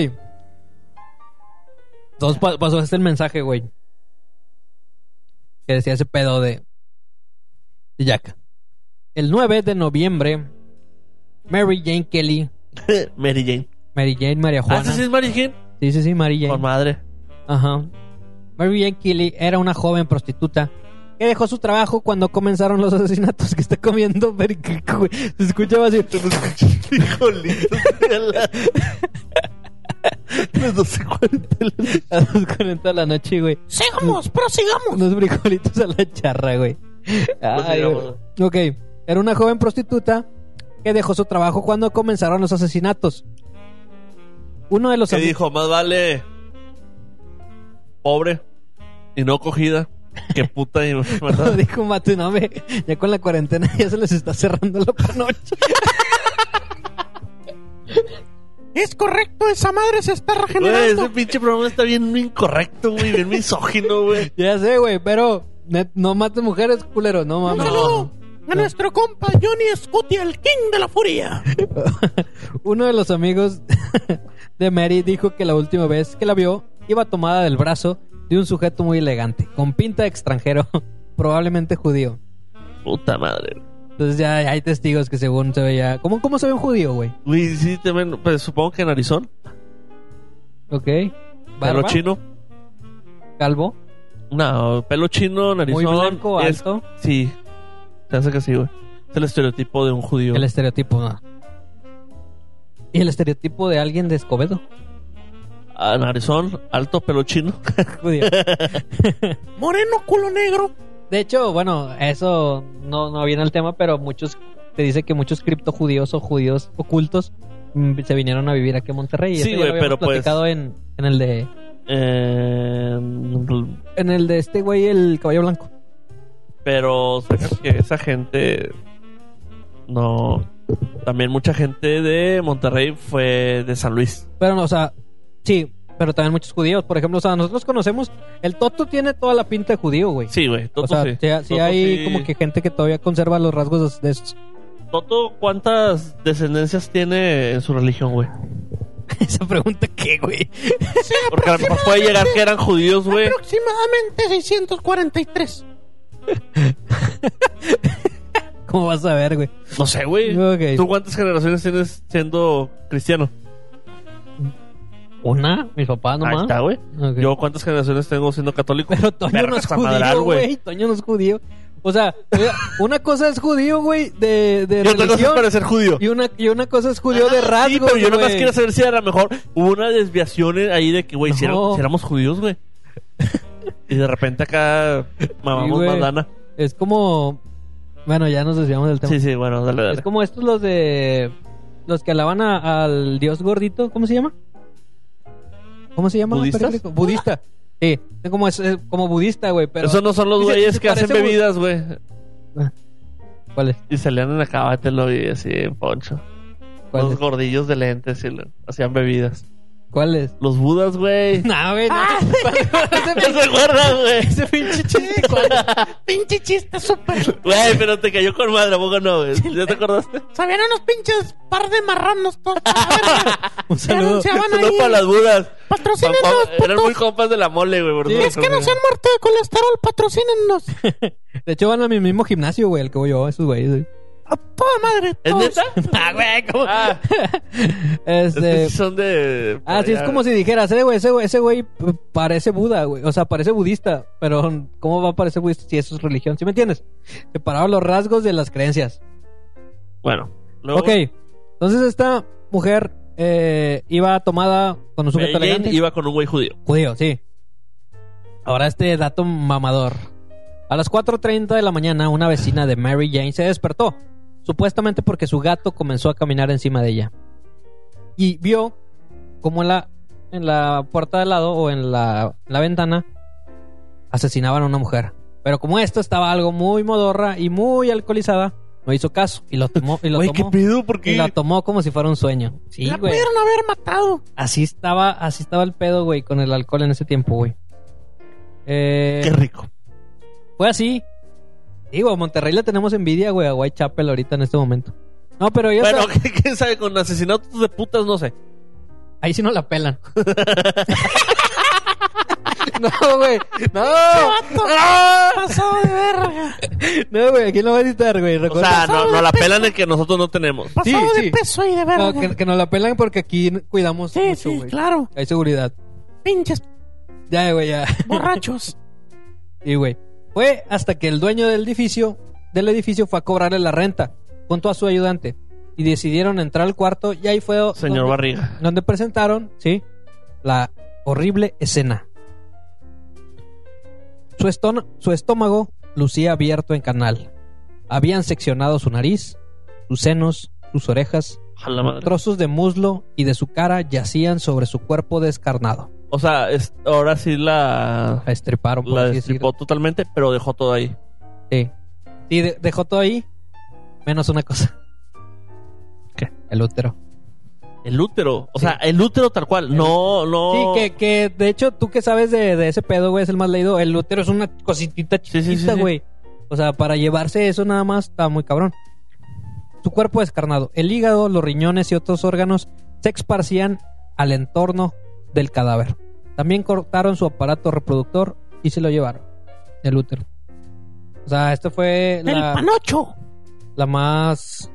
Dos pasó este el mensaje, güey. Que decía ese pedo de Jack. El 9 de noviembre, Mary Jane Kelly, Mary Jane. María ¿Ah, Juana. esa sí es Mary Jane? Sí, Mary Jane. Por madre. Ajá. Mary Jane Kelly era una joven prostituta que dejó su trabajo cuando comenzaron los asesinatos. Que está comiendo periquico, güey. Se escuchaba así. Frijolitos. Las 12:40. A las 2:40 de la noche, güey. Sigamos, prosigamos. Unos frijolitos a la charra, güey. Ay, güey. Ok. Era una joven prostituta que dejó su trabajo cuando comenzaron los asesinatos. Uno de los ¿Qué dijo? Más vale pobre y no cogida que puta y Cuando dijo Matuname, ya con la cuarentena ya se les está cerrando la panoche. Es correcto, esa madre se está Güey, regenerando. ese pinche programa está bien incorrecto, güey, bien misógino, güey. Ya sé, güey, pero no mates mujeres, culero, no Un mames. saludo a nuestro compa Johnny Scuti, el king de la furia. Uno de los amigos de Mary dijo que la última vez que la vio iba tomada del brazo de un sujeto muy elegante, con pinta de extranjero, probablemente judío. Puta madre. Entonces ya hay testigos que según se veía... ¿Cómo se ve un judío, güey? Güey, sí, también, pues supongo que narizón. Ok. Pelo ¿Barba? chino. ¿Calvo? No, pelo chino, narizón. Muy blanco, alto. Sí. Se hace que sí, güey. Es el estereotipo de un judío. El estereotipo, no. ¿Y el estereotipo de alguien de Escobedo? narizón, alto, pelo chino. Judío. Moreno, culo negro. De hecho, bueno, eso no viene al tema, pero te dice que muchos criptojudíos o judíos ocultos se vinieron a vivir aquí a Monterrey. Sí, Eso ya güey, lo habíamos pero pues- platicado en el de... En el de este güey, el caballo blanco. Pero sacas que esa gente no. También mucha gente de Monterrey fue de San Luis. Pero no, o sea, sí, pero también muchos judíos. Por ejemplo, o sea, nosotros conocemos... El Toto tiene toda la pinta de judío, güey. Sí, güey. O Toto sea, sí. sí Toto hay sí. como que gente que todavía conserva los rasgos de esos. Toto, ¿cuántas descendencias tiene en su religión, güey? Esa pregunta, ¿qué, güey? Porque a lo mejor puede llegar que eran judíos, güey. Aproximadamente 643. ¿Cómo vas a ver, güey? No sé, güey. Ok. ¿Tú cuántas generaciones tienes siendo cristiano? ¿Una? ¿Mis papás Ahí nomás? está, güey. Ok. Yo cuántas generaciones tengo siendo católico. Pero Toño Verga, no es hasta madral, judío, güey. Toño no es judío. O sea, una cosa es judío, güey, de Y otra cosa es religión. parecer judío. Y una cosa es judío de rasgos, Sí, pero yo nomás güey. quiero saber si a lo mejor hubo una desviación ahí de que, güey, si No. éramos judíos, güey. Y de repente acá mamamos Sí, güey. más lana. Es como... Bueno, ya nos desviamos del tema. Sí, sí, bueno, dale, dale. Es como estos los de... Los que alaban al dios gordito. ¿Cómo se llama? ¿Cómo se llama? ¿Budistas? Periódico? Budista. Sí, es como budista, güey, pero... Esos no son los Dice- güeyes se que hacen parece bebidas, güey. ¿Cuál es? Y salían en la cábatelo y así en poncho. ¿Cuál Los es? gordillos de lentes y hacían bebidas. ¿Cuál es? Los budas, güey. No, güey, no. ¿No se acuerdan, güey? Ese pinche chiste, ¿cuál? Pinche chiste súper. Güey, pero te cayó con madre, ¿a poco no, güey? ¿Ya te acordaste? Sabían unos pinches par de marranos todos. Un saludo. Anunciaban Solo ahí. para las budas. Patrocínenos, Eran muy putos. compas de la mole, güey. por Sí, eso Es que no se han muerto de colesterol, patrocínenos. De hecho, van a mi mismo gimnasio, güey, el que voy yo, esos güeyes. güey. A toda madre. ¿Es todos. neta? Ah, güey, ¿cómo? Ah, es que sí son de... Sí, es como si dijeras, ese güey parece Buda, güey. O sea, parece budista. Pero, ¿cómo va a parecer budista si eso es religión? ¿Sí me entiendes? Separaron los rasgos de las creencias. Bueno. Luego, Ok. Entonces, esta mujer iba tomada con un sujeto Jane elegante. iba con un güey judío. Judío, sí. Ahora este dato mamador. A las 4:30 de la mañana, una vecina de Mary Jane se despertó. Supuestamente porque su gato comenzó a caminar encima de ella. Y vio como en la puerta de al lado o en la ventana asesinaban a una mujer. Pero como esta estaba algo muy modorra y muy alcoholizada, no hizo caso y lo tomó. Güey, ¿qué pedo? ¿Por Y qué? la tomó como si fuera un sueño. Sí, La güey. pudieron haber matado. Así estaba el pedo, güey, con el alcohol en ese tiempo, güey. Qué rico. Fue así. Digo, a Monterrey le tenemos envidia, güey, a Whitechapel ahorita en este momento. No, pero yo Bueno, ¿quién sabe? Con asesinatos de putas, no sé. ahí sí no la pelan. No, güey. No. Pasado de verga. No, güey, aquí no va a editar, güey. O Recuerda. sea, no la pelan el que nosotros no tenemos. Pasado Sí, de sí. peso y de verga. No, que nos la pelan porque aquí cuidamos Sí, mucho, sí, güey. claro. Hay seguridad. Pinches Ya, güey, ya. borrachos. Sí, güey. Fue hasta que el dueño del edificio fue a cobrarle la renta junto a su ayudante y decidieron entrar al cuarto y ahí fue Señor Barriga. donde presentaron, sí, la horrible escena. Su estómago lucía abierto en canal. Habían seccionado su nariz, sus senos, sus orejas. A la madre. Trozos de muslo y de su cara yacían sobre su cuerpo descarnado. O sea, ahora sí la La estriparon, por la así destripó decirlo. totalmente, pero dejó todo ahí. Sí. Sí, dejó todo ahí, menos una cosa. ¿Qué? El útero. El útero. O sea, Sí. el útero tal cual. No. Sí, que de hecho, tú que sabes de ese pedo, güey, es el más leído. El útero es una cositita Sí, sí, chiquita, sí. güey. O sea, para llevarse eso nada más está muy cabrón. Su cuerpo descarnado. El hígado, los riñones y otros órganos se esparcían al entorno del cadáver. También cortaron su aparato reproductor y se lo llevaron. El útero. O sea, esto fue El la panocho. más...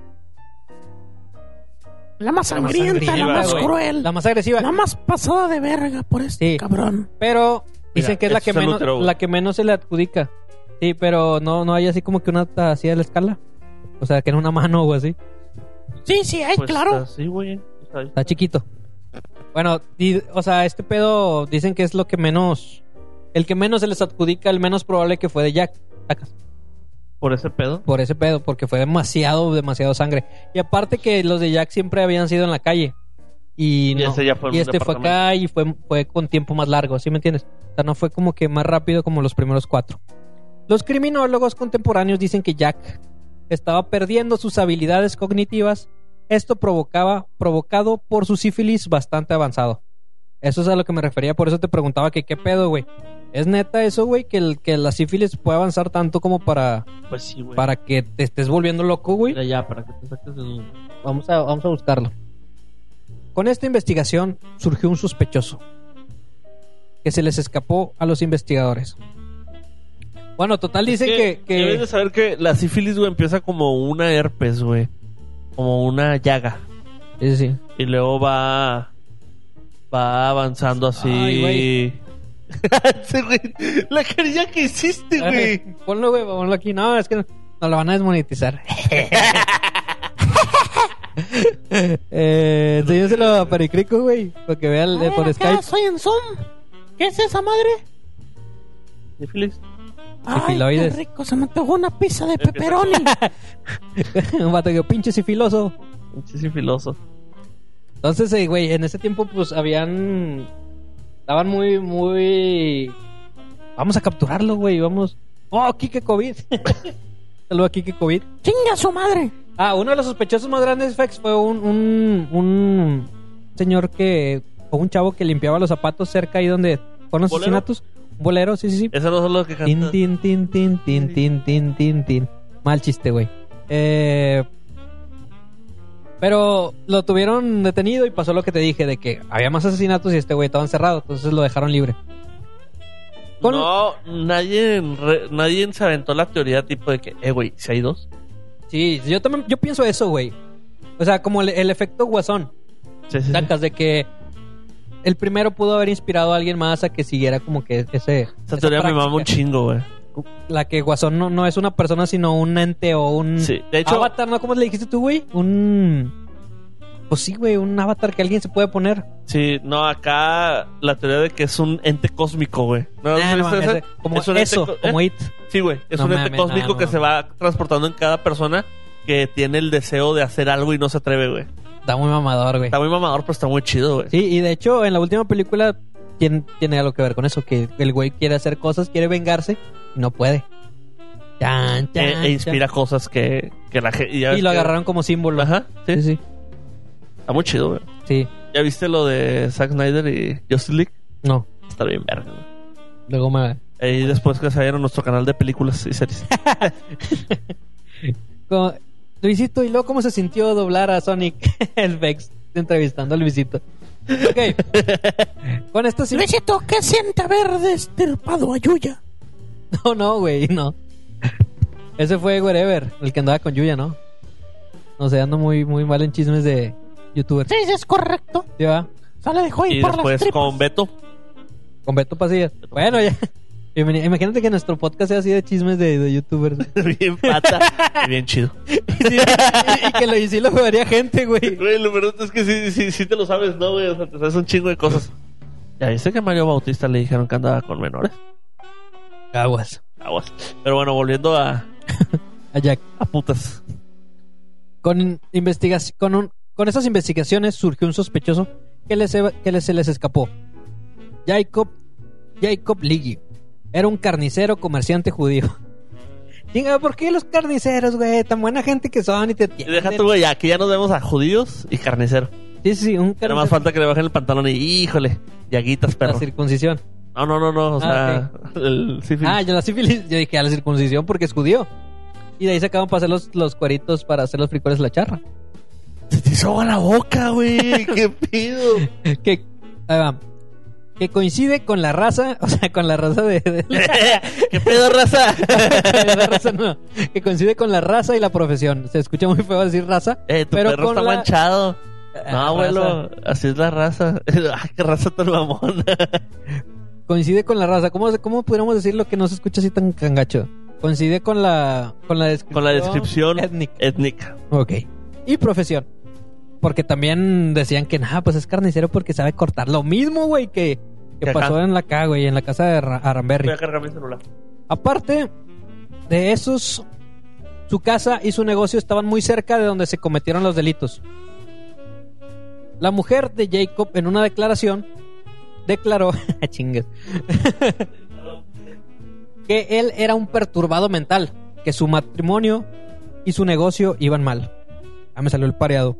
La más La más sangrienta, la agresiva, más güey. cruel. La más agresiva. La más pasada de verga por este Sí. cabrón. Pero dicen Mira, que es la este que es el menos útero, güey. la que menos se le adjudica. Sí, pero no hay así como que una así de la escala. O sea, que en una mano o así. Sí, sí, ay, Pues claro. así, güey. Está ahí. Está chiquito. Bueno, o sea, este pedo dicen que es lo que menos... El que menos se les adjudica, el menos probable que fue de Jack. ¿Sacas? ¿Por ese pedo? Por ese pedo, porque fue demasiado sangre. Y aparte que los de Jack siempre habían sido en la calle. Y ese ya fue en un este fue acá y fue con tiempo más largo, ¿sí me entiendes? O sea, no fue como que más rápido como los primeros 4. Los criminólogos contemporáneos dicen que Jack estaba perdiendo sus habilidades cognitivas. Esto provocado por su sífilis bastante avanzado. Eso es a lo que me refería, por eso te preguntaba que qué pedo, güey. ¿Es neta eso, güey? Que la sífilis puede avanzar tanto como para... Pues sí, güey. Para que te estés volviendo loco, güey. Mira ya, para que te saques el... Vamos a buscarlo. Con esta investigación surgió un sospechoso que se les escapó a los investigadores. Bueno, total dicen que... Debes de saber que la sífilis, güey, empieza como una herpes, güey. Como una llaga. Sí. Y luego va avanzando así. Ay, güey. Sí, güey. La carilla que hiciste, güey. Ponlo, güey, ponlo aquí. No, es que no lo van a desmonetizar. Enséñaselo a Pericrico, güey, para que vea por acá Skype. soy en Zoom. ¿Qué es esa madre? Sífilis. Ay, qué Sifiloides. rico, se me antojó una pizza de pepperoni. Un vato que pinche sifiloso. Pinche sifiloso. Entonces, güey, en ese tiempo, pues, estaban muy... Vamos a capturarlo, güey, vamos... ¡Oh, Kike COVID! Saludos a Kike COVID. ¡Chinga su madre! Uno de los sospechosos más grandes, Fex, fue un señor o un chavo que limpiaba los zapatos cerca ahí donde fueron los ¿Bolero? asesinatos. Un bolero, sí. Esos no son los que cantan. Tin. Mal chiste, güey. Pero lo tuvieron detenido y pasó lo que te dije, de que había más asesinatos y este güey estaba encerrado, entonces lo dejaron libre. No, nadie se aventó la teoría tipo de que, güey, si hay dos. Sí, yo pienso eso, güey. O sea, como el efecto Guasón. Sí. Sacas de que el primero pudo haber inspirado a alguien más a que siguiera como que Esa teoría me mama un chingo, güey. La que Guasón no es una persona, sino un ente o un Sí, de hecho, avatar, ¿no? ¿Cómo le dijiste tú, güey? Pues sí, güey, un avatar que alguien se puede poner. sí, no, acá la teoría de que es un ente cósmico, güey. No, No mames, como es un eso, ente como It. Sí, güey, es No un ente mames, cósmico no, que no. se va transportando en cada persona que tiene el deseo de hacer algo y no se atreve, güey. Está muy mamador, güey. Está muy mamador, pero está muy chido, güey. Sí, y de hecho, en la última película tiene algo que ver con eso, que el güey quiere hacer cosas, quiere vengarse y no puede. Chan, E inspira cosas que la gente... Y lo agarraron como símbolo. Ajá, sí. Sí. Está muy chido, güey. Sí. ¿Ya viste lo de Zack Snyder y Justice League? No. Está bien verga, güey. Luego me... Y después que salieron nuestro canal de películas y series. Luisito, ¿y luego cómo se sintió doblar a Sonic? El Vex entrevistando a Luisito. Ok. Con esto sí... Luisito, ¿qué siente haber desterpado a Yuya? No, güey, no. Ese fue Wherever, el que andaba con Yuya, ¿no? No sé, ando muy mal en chismes de youtubers. Sí, es correcto. ¿Sí va? Se le dejó ir Y por las después tripas. con Beto. Con Beto Pasillas. Bueno, ya. Imagínate que nuestro podcast sea así de chismes de youtubers. Bien pata y bien chido. y que sí lo jugaría gente, güey. Güey, lo verdad es que sí te lo sabes, ¿no, güey? O sea, te sabes un chingo de cosas. ¿Ya viste que a Mario Bautista le dijeron que andaba con menores? Aguas. Aguas. Pero bueno, volviendo a Jack. putas. Con esas investigaciones surgió un sospechoso que se les escapó. Jacob Liggy. Era un carnicero comerciante judío. Chinga, ¿por qué los carniceros, güey? Tan buena gente que son y te Y tienen. deja tú, güey, ya, aquí ya nos vemos a judíos y carnicero. Sí, un Era más carnicero. falta que le bajen el pantalón y, híjole, llaguitas, La perro. circuncisión. No, o sea, el sífilis. Yo la sífilis, yo dije a la circuncisión porque es judío. Y de ahí sacaban para hacer los cueritos para hacer los frijoles de la charra. Se te hizo agua la boca, güey. ¿Qué pido? Que, ahí va. Que coincide con la raza, o sea, con la raza de ¿Qué pedo, raza? la raza no, que coincide con la raza y la profesión. Se escucha muy feo decir raza, Tu pero perro con está la manchado. No, abuelo, raza. así es la raza. Ay, qué raza tan mamona. Coincide con la raza. ¿Cómo pudiéramos decirlo que no se escucha así tan cangacho? Coincide con la descripción. Con la descripción étnica. étnica. Ok. Y profesión. porque también decían que nada, pues es carnicero porque sabe cortar. Lo mismo, güey, que pasó en la casa, güey, en la casa de Aranberry. Voy a cargar mi celular. Aparte de esos, su casa y su negocio estaban muy cerca de donde se cometieron los delitos. La mujer de Jacob, en una declaración, declaró chingues, que él era un perturbado mental, que su matrimonio y su negocio iban mal. Ah, me salió el pareado.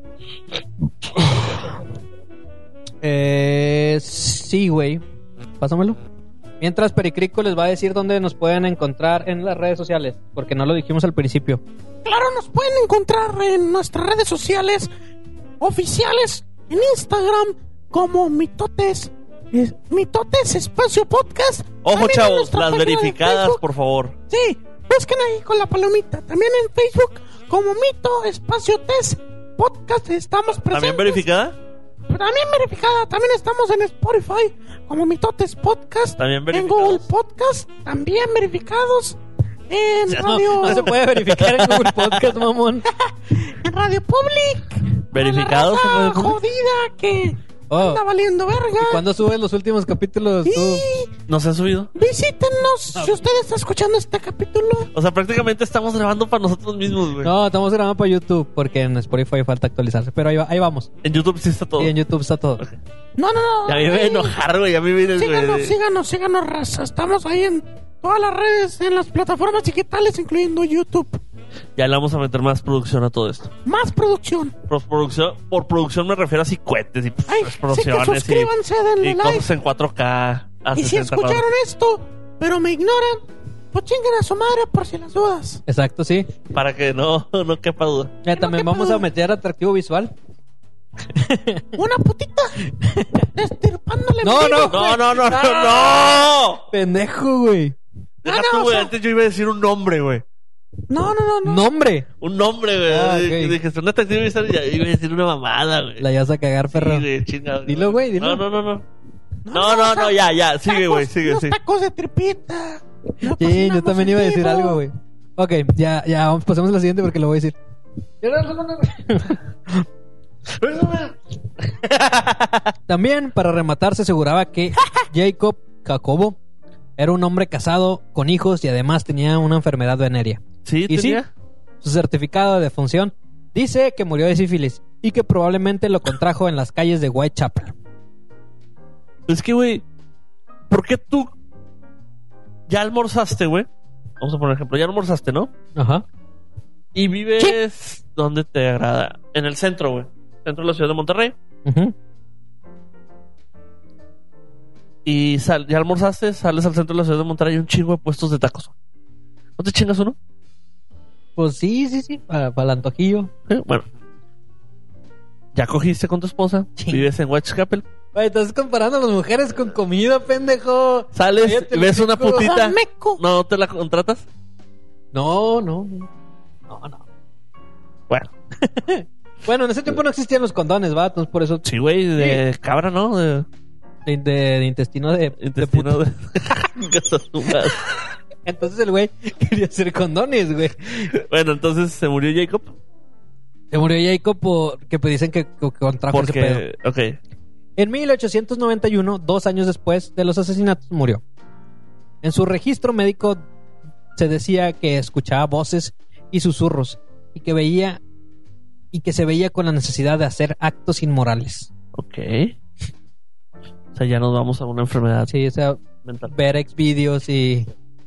Sí, güey. Pásamelo. Mientras Pericrico les va a decir dónde nos pueden encontrar en las redes sociales, porque no lo dijimos al principio. Claro, nos pueden encontrar en nuestras redes sociales oficiales, en Instagram como Mitotes Espacio Podcast. Ojo, También en chavos, nuestra las página de verificadas, Facebook. por favor. Sí, busquen ahí con la palomita. También en Facebook como Mito Espacio Test Podcast estamos presentes. ¿También verificada? También verificada. También estamos en Spotify como Mitotes Podcast. También En verificados. Google Podcast también verificados. En No, Radio no se puede verificar en Google Podcast, mamón. en Radio Public. ¿Verificados en Para la Radio raza Public? jodida que Oh. anda valiendo verga. ¿Cuándo subes los últimos capítulos tú? Y ¿No se ha subido? visítenos si usted está escuchando este capítulo. O sea, prácticamente estamos grabando para nosotros mismos, güey. No, estamos grabando para YouTube porque en Spotify falta actualizarse. Pero ahí vamos. En YouTube sí está todo. Y en YouTube está todo. No. Ya me iba a enojar, güey. Ya me vienes, Síganos, raza. Estamos ahí en todas las redes, en las plataformas digitales, incluyendo YouTube. Ya le vamos a meter más producción a todo esto. Más producción. Por producción me refiero a así cohetes y Ay, sí, que explosiones suscríbanse, denle y like. cosas en 4K. a Y si 60 escucharon grados. esto, pero me ignoran, pues chinguen a su madre por si las dudas. Exacto, sí. Para que no quepa duda. También quepa vamos duda. a meter atractivo visual. Una putita estirpándole No, el no. ombligo. ¡No! Pendejo, güey. Deja no, tú, o güey. sea- Antes yo iba a decir un nombre, güey. No. Nombre. Un nombre, güey. Ah, ok. Dije, una atractivo visual y ya iba a decir una mamada, güey. La ibas a cagar, perro. Sí, güey, chingado. Dilo, güey, dilo. No. o sea, Ya. Sigue, güey, sigue, Los sí. tacos de tripita. Lo Sí, yo cocinamos también en iba a decir vivo. algo, güey. Ok, ya, vamos, pasemos a la siguiente porque lo voy a decir. También, para rematar, se aseguraba que Jacobo era un hombre casado, con hijos y además tenía una enfermedad venérea. Sí, Y sí, tenía. su certificado de defunción dice que murió de sífilis y que probablemente lo contrajo en las calles de Whitechapel. Es que, güey, ¿por qué tú ya almorzaste, güey? Vamos a poner ejemplo. Ya almorzaste, ¿no? Ajá. Y vives donde te agrada. En el centro, güey. Centro de la ciudad de Monterrey. Ujú. Y ya almorzaste, sales al centro de la ciudad de Monterrey y hay un chingo de puestos de tacos. ¿No te chingas uno? Pues sí, para el antojillo. Bueno. Ya cogiste con tu esposa. Sí. Vives en Whitechapel. Güey, estás comparando a las mujeres con comida, pendejo. Sales, Cállate el ves una hocico. putita. Don Meco. ¿No te la contratas? No. Bueno. Bueno, en ese tiempo no existían los condones, ¿va? Entonces por eso Sí, güey, de cabra, ¿no? De de intestino de intestino puto. de... Casa su madre. Entonces el güey quería hacer condones, güey. Bueno, entonces se murió Jacob. Se murió Jacob porque pues, dicen que contrajo ese pedo. Porque... Ok. En 1891, 2 años después de los asesinatos, murió. En su registro médico se decía que escuchaba voces y susurros y que se veía con la necesidad de hacer actos inmorales. Ok. O sea, ya nos vamos a una enfermedad Sí, o sea, mental. ver exvideos y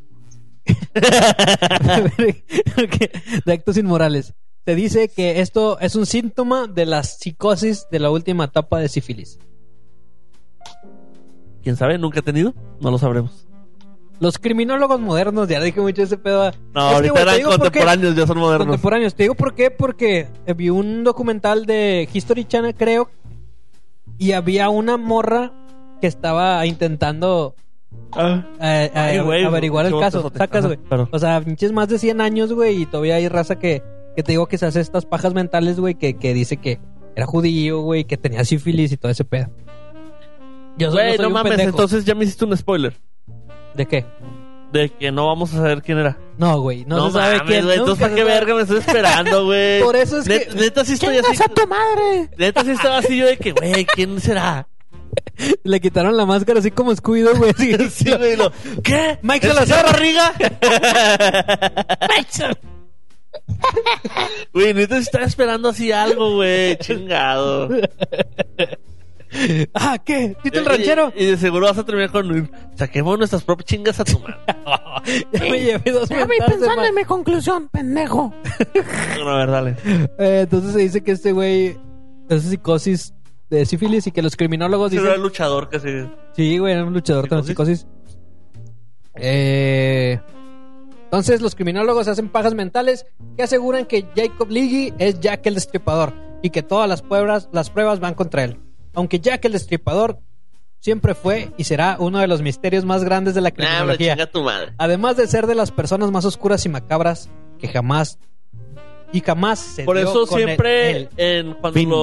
de actos inmorales. Se dice que esto es un síntoma de la psicosis de la última etapa de sífilis. ¿Quién sabe? ¿Nunca he tenido? No lo sabremos. Los criminólogos modernos, ya dije mucho ese pedo. No, Es que, ahorita güey, te eran digo por qué. contemporáneos, ya son modernos. Contemporáneos. Te digo por qué, porque vi un documental de History Channel, creo, y había una morra que estaba intentando Ay, güey, averiguar el mucho caso. pesote. Sacas, Ajá, güey. perdón. O sea, pinches más de 100 años, güey, y todavía hay raza que te digo que se hace estas pajas mentales, güey, que dice que era judío, güey, que tenía sífilis y todo ese pedo. Yo Güey, soy no un mames, pendejo. entonces ya me hiciste un spoiler. ¿De qué? de que no vamos a saber quién era. No, güey, no se sabe mames, quién. güey, entonces, ¿para qué verga me estoy esperando, güey? Por eso es que... Neta, sí estoy ¡Chingas así. a tu madre! Neta, sí estaba así yo de que, güey, ¿quién será? Le quitaron la máscara así como Scooby-Doo, güey. Así, Sí, güey, ¿qué? Mike ¿El Salazar. señor Barriga? Güey, neta, sí estaba esperando así algo, güey. Chingado. Ah, ¿qué? ¿Tito el ranchero? Y de seguro vas a terminar con... Saquemos nuestras propias chingas a tu madre. Ya me llevé 2 Ya voy mentadas de pensando madre. en mi conclusión, pendejo. Bueno, a ver, dale. Entonces se dice que este güey es psicosis de sífilis y que los criminólogos Sí, era dicen... el luchador que se... Sí, güey, era un luchador con psicosis. Entonces los criminólogos hacen pajas mentales que aseguran que Jacob Leahy es Jack el Destripador y que todas las pruebas van contra él. Aunque Jack el Destripador siempre fue y será uno de los misterios más grandes de la Nah, hombre, criminología. chinga tu madre. Además de ser de las personas más oscuras y macabras que jamás se Por dio eso con siempre él. cuando Fin.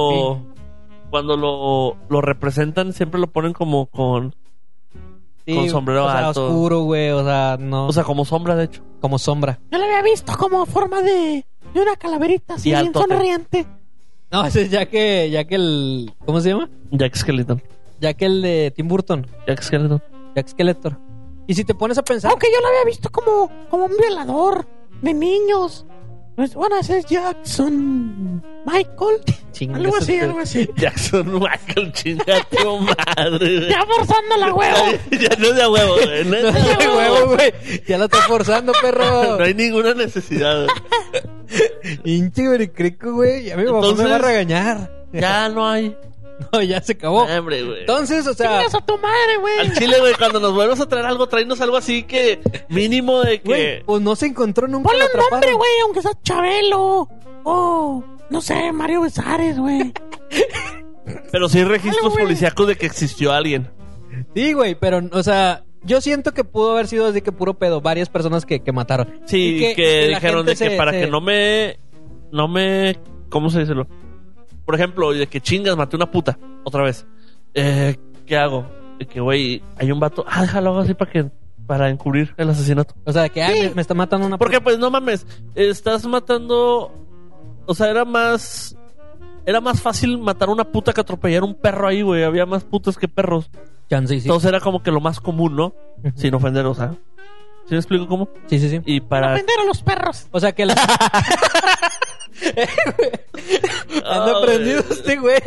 cuando lo representan siempre lo ponen como con sombrero o sea, alto. oscuro, güey, o sea, no, O sea, como sombra, de hecho. como sombra. Yo lo había visto como forma de una calaverita así Y bien altote. sonriente. No, ese es Jack el... ¿Cómo se llama? Jack Skeleton. Jack el de Tim Burton. Jack Skeleton. Jack Skeletor. Y si te pones a pensar... Aunque yo lo había visto como un violador de niños. Pues, bueno, ese es Jackson Michael. Chinga, Algo eso así, es- algo así. Jackson Michael, chinga tu madre. güey. Ya forzando la huevo. Ya no es de a huevo, güey. No, es No, de a de huevo, güey. Ya lo estoy forzando, perro. No hay ninguna necesidad. güey. Hinche, güey, crico, güey. Ya mi mamá me Entonces- va a regañar. Ya no hay. No, ya se acabó. Hombre, güey. Entonces, o sea... Chingas a tu madre, güey. Al chile, güey, cuando nos vuelvas a traer algo, tráenos algo así que mínimo de Güey, que... pues no se encontró nunca. Ponle Lo un nombre, atraparon. güey, aunque sea Chabelo. O, no sé, Mario Besares, güey. Pero sí hay registros Algo, güey. policíacos de que existió alguien. Sí, güey, pero, o sea... Yo siento que pudo haber sido así que puro pedo. Varias personas que mataron. Sí, Y que la dijeron de gente que para que no me... ¿Cómo se dice? Por ejemplo, de que chingas, maté una puta. Otra vez. ¿Qué hago? De que, güey, hay un vato... déjalo hago así para encubrir el asesinato. O sea, que ay, me está matando una... Porque, pues, no mames. Estás matando... O sea, era más fácil matar a una puta que atropellar un perro ahí, güey. Había más putas que perros. Chance, sí. Entonces era como que lo más común, ¿no? Ujú. Sin ofender, o sea. ¿Sí me explico cómo? Sí, sí, sí. Y para... Vender a los perros. O sea que la... Anda Ay. prendido este güey.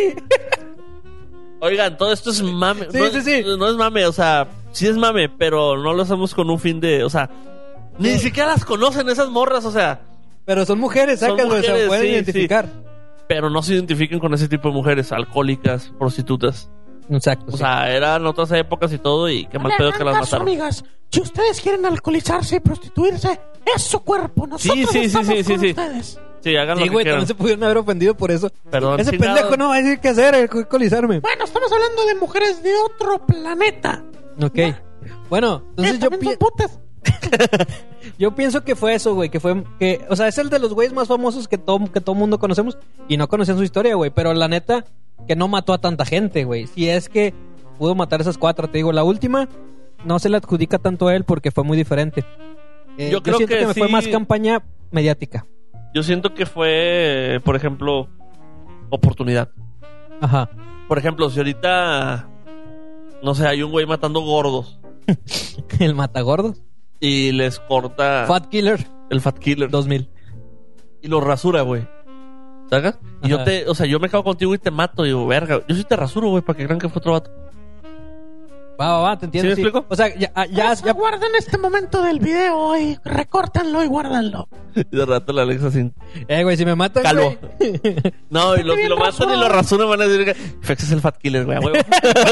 Oigan, todo esto es mame. Sí, no, sí, sí. No es mame, o sea, sí es mame, pero no lo hacemos con un fin de... O sea, ni siquiera las conocen esas morras, o sea... Pero son mujeres, Son sacas, güey. Se mujeres, pueden sí, identificar. Pero no se identifiquen con ese tipo de mujeres, alcohólicas, prostitutas. Exacto. O sí. sea, eran otras épocas y todo, y qué mal No le pedo hagan que las caso, mataron. amigas. Si ustedes quieren alcoholizarse y prostituirse, es su cuerpo. Nosotros sí, estamos sí, con sí. ustedes. Sí, hagan Sí, lo que güey, quieran. también se pudieron haber ofendido por eso. Perdón, Ese chingado. pendejo no va a decir qué hacer, alcoholizarme. Bueno, estamos hablando de mujeres de otro planeta. Ok. Bueno, entonces yo, También son putas. yo pienso que fue eso, güey. O sea, es el de los güeyes más famosos que todo mundo conocemos. Y no conocían su historia, güey. Pero la neta, que no mató a tanta gente, güey. Si es que pudo matar esas 4, te digo. La última no se le adjudica tanto a él porque fue muy diferente. Yo creo siento que me fue sí. más campaña mediática. Yo siento que fue, por ejemplo, oportunidad. Ajá. Por ejemplo, si ahorita, no sé, hay un güey matando gordos El matagordos. y les corta Fat Killer el Fat Killer 2000. y lo rasura, güey. ¿Sabes? Y Ajá. yo me cago contigo y te mato. Y digo, verga, yo sí te rasuro, güey, para que crean que fue otro vato. Va, te entiendo. ¿Sí me explico? O sea, ya Guarden este momento del video y recórtenlo y guárdenlo. Y de rato la Alexa así. güey, si me matan, Calvo. güey. No, y si bien lo matan y rasurado. lo rasuran van a decir que Fex es el Fat Killer, güey, a huevo.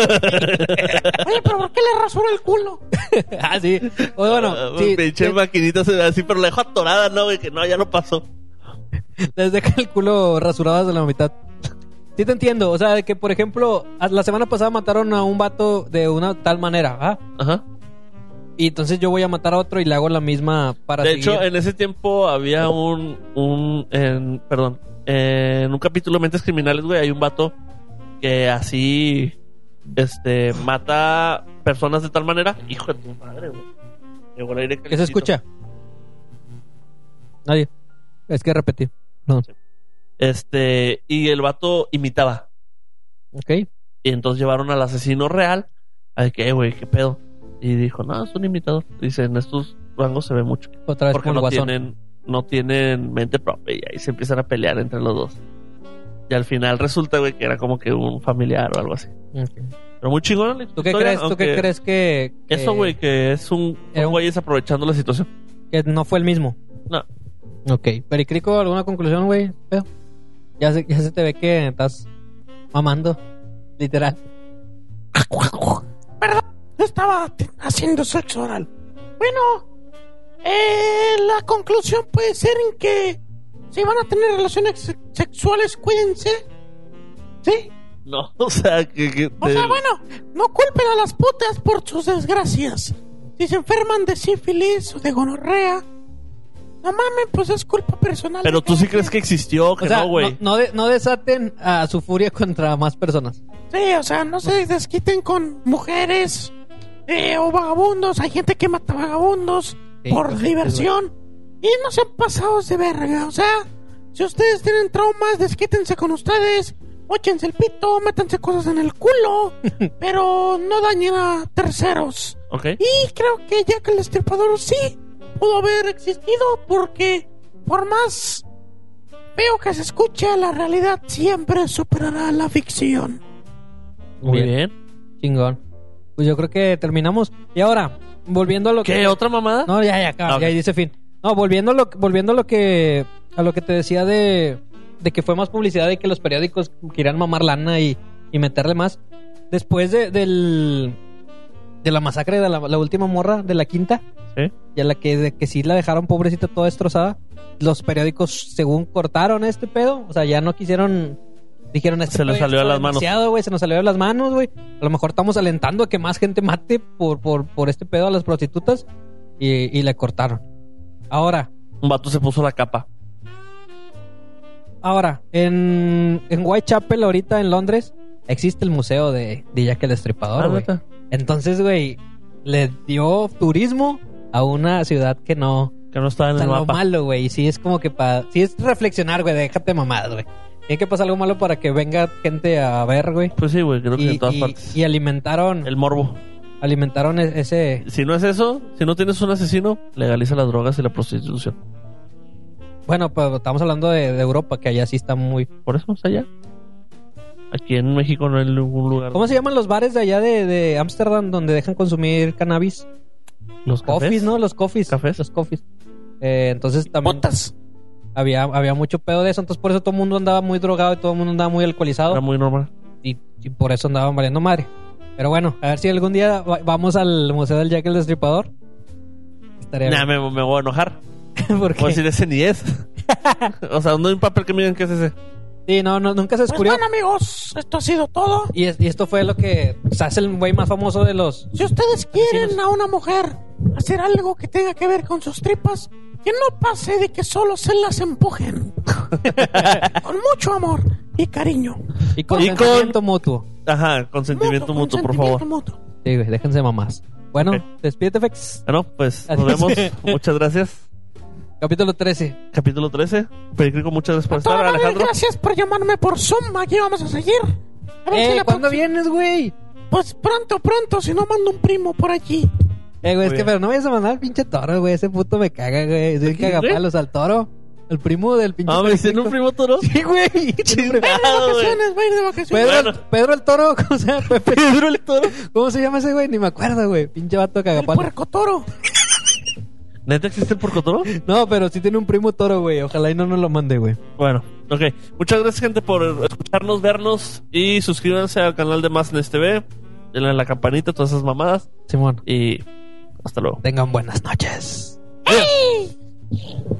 Oye, pero ¿por qué le rasura el culo? Ah, sí. O bueno, sí, Pinche maquinita se ve así, pero la dejo atorada, ¿no, güey? Que no, ya no pasó. les deja el culo rasurado de la mitad. Sí te entiendo. O sea, de que, por ejemplo, la semana pasada mataron a un vato de una tal manera, ¿ah? Ajá. Y entonces yo voy a matar a otro y le hago la misma para De seguir. hecho, en ese tiempo había en un capítulo de Mentes Criminales, güey, hay un vato que así mata personas de tal manera, hijo de tu madre, güey, Llegó el aire ¿Qué se calientito. escucha? Nadie. Es que repetí. No. Y el vato imitaba. Ok. Y entonces llevaron al asesino real. A ver, güey, qué pedo. Y dijo, no, es un imitador. Dice, en estos rangos se ve mucho. Otra vez Porque con el guasón. no tienen mente propia. Y ahí se empiezan a pelear entre los dos. Y al final resulta, güey, que era como que un familiar o algo así. Ok. Pero muy chingón la ¿Tú qué historia, crees? ¿Tú qué aunque crees que Eso, güey, que es un era un- güeyes aprovechando la situación. que no fue el mismo? No. Ok. Pericrico, ¿alguna conclusión, güey? Pedo. Ya se te ve que estás mamando. Literal. ¿Verdad? Estaba haciendo sexo oral. Bueno, la conclusión puede ser en que si van a tener relaciones sexuales, cuídense. ¿Sí? No, o sea, que O sea, bueno, no culpen a las putas por sus desgracias. Si se enferman de sífilis o de gonorrea, no mames, pues es culpa personal. Pero de tú sí cada crees que existió, que O sea, no, güey. no desaten a su furia contra más personas. quien. Sí, o sea, no se desquiten con mujeres o vagabundos. Hay gente que mata vagabundos Sí, por pues, diversión. Y no sean pasados de verga. O sea, si ustedes tienen traumas, desquítense con ustedes. Móchense el pito, métanse cosas en el culo. Pero no dañen a terceros. Ok. Y creo que Jack el Destripador sí pudo haber existido, porque por más feo que se escuche, la realidad siempre superará la ficción. Muy bien. Chingón. Pues yo creo que terminamos. Y ahora, volviendo a lo ¿Qué? que... ¿Otra mamada? No, ya acaba, Ok. ya ahí dice fin. No, volviendo a lo que te decía de que fue más publicidad y que los periódicos querían mamar lana y meterle más. Después de la masacre de la última morra de la quinta, Sí. y a la que sí la dejaron pobrecita toda destrozada, los periódicos según cortaron este pedo, o sea, ya no quisieron, dijeron este Se les pedo ya salió de está las manos. demasiado, güey, se nos salió de las manos, güey. A lo mejor estamos alentando a que más gente mate por este pedo a las prostitutas y le cortaron. Ahora, Un vato se puso la capa. en Whitechapel ahorita en Londres existe el museo de Jack el Destripador, güey. ¿Neta? Entonces, güey, le dio turismo a una ciudad que no Que no estaba en está el lo mapa. malo, güey. Y sí es como que sí es reflexionar, güey, déjate mamadas, güey. Tiene que pasar algo malo para que venga gente a ver, güey. Pues sí, güey, creo que en todas partes. Y alimentaron El morbo. ese... Si no es eso, si no tienes un asesino, legaliza las drogas y la prostitución. Bueno, pues estamos hablando de Europa, que allá sí está muy... Por eso, o sea, ya. Aquí en México no hay ningún lugar. ¿Cómo se llaman los bares de allá de Ámsterdam donde dejan consumir cannabis? Los Coffees, ¿no? Los coffees. Cafés. Los coffees. Entonces también Botas. había mucho pedo de eso. Entonces por eso todo el mundo andaba muy drogado y todo el mundo andaba muy alcoholizado. Era muy normal. Y por eso andaban valiendo madre. Pero bueno, a ver si algún día vamos al Museo del Jack el Destripador. Estaría Nah, bien. me voy a enojar. ¿Por Voy a decir, qué? ese ni es. O sea, no hay un papel que me digan qué es ese. Sí, no, nunca se Pues descubrió. bueno, amigos, esto ha sido todo. Y esto fue lo que... O sea, es el güey más famoso de los... Si ustedes quieren a una mujer hacer algo que tenga que ver con sus tripas, que no pase de que solo se las empujen. Con mucho amor y cariño. Y con Y consentimiento mutuo. Ajá, consentimiento mutuo, por favor. Mutuo. Sí, güey, déjense mamás. Bueno, Ok. despídete, Fex. Bueno, pues nos Adiós. vemos. Muchas gracias. Capítulo 13. Capítulo 13. Pericrico, muchas gracias por A estar, toda madre, Alejandro. gracias por llamarme por Zoom. Aquí vamos a seguir. A ver si la ¿Cuándo próxima- vienes, güey? Pues pronto, si no mando un primo por allí. Güey, Muy es que bien. pero no vayas a mandar al pinche toro, güey. Ese puto me caga, güey. Soy el ¿Quién, cagapalos al toro. El primo del pinche... Ah, ¿me hicieron un Pericrico. primo toro? Sí, güey. Va a ir de Chingado, güey. vacaciones, va a ir de vacaciones. Pedro el toro, ¿cómo se llama? Pedro el toro. ¿Cómo se llama ese güey? Ni me acuerdo, güey. Pinche vato El cagapalo. puerco toro. ¿Neta existe el porcotoro? No, pero sí tiene un primo toro, güey. Ojalá y no nos lo mande, güey. Bueno, ok. Muchas gracias, gente, por escucharnos, vernos. Y suscríbanse al canal de Más Nes TV. Denle a la campanita, todas esas mamadas. Simón, Y hasta luego. tengan buenas noches. ¡Ey!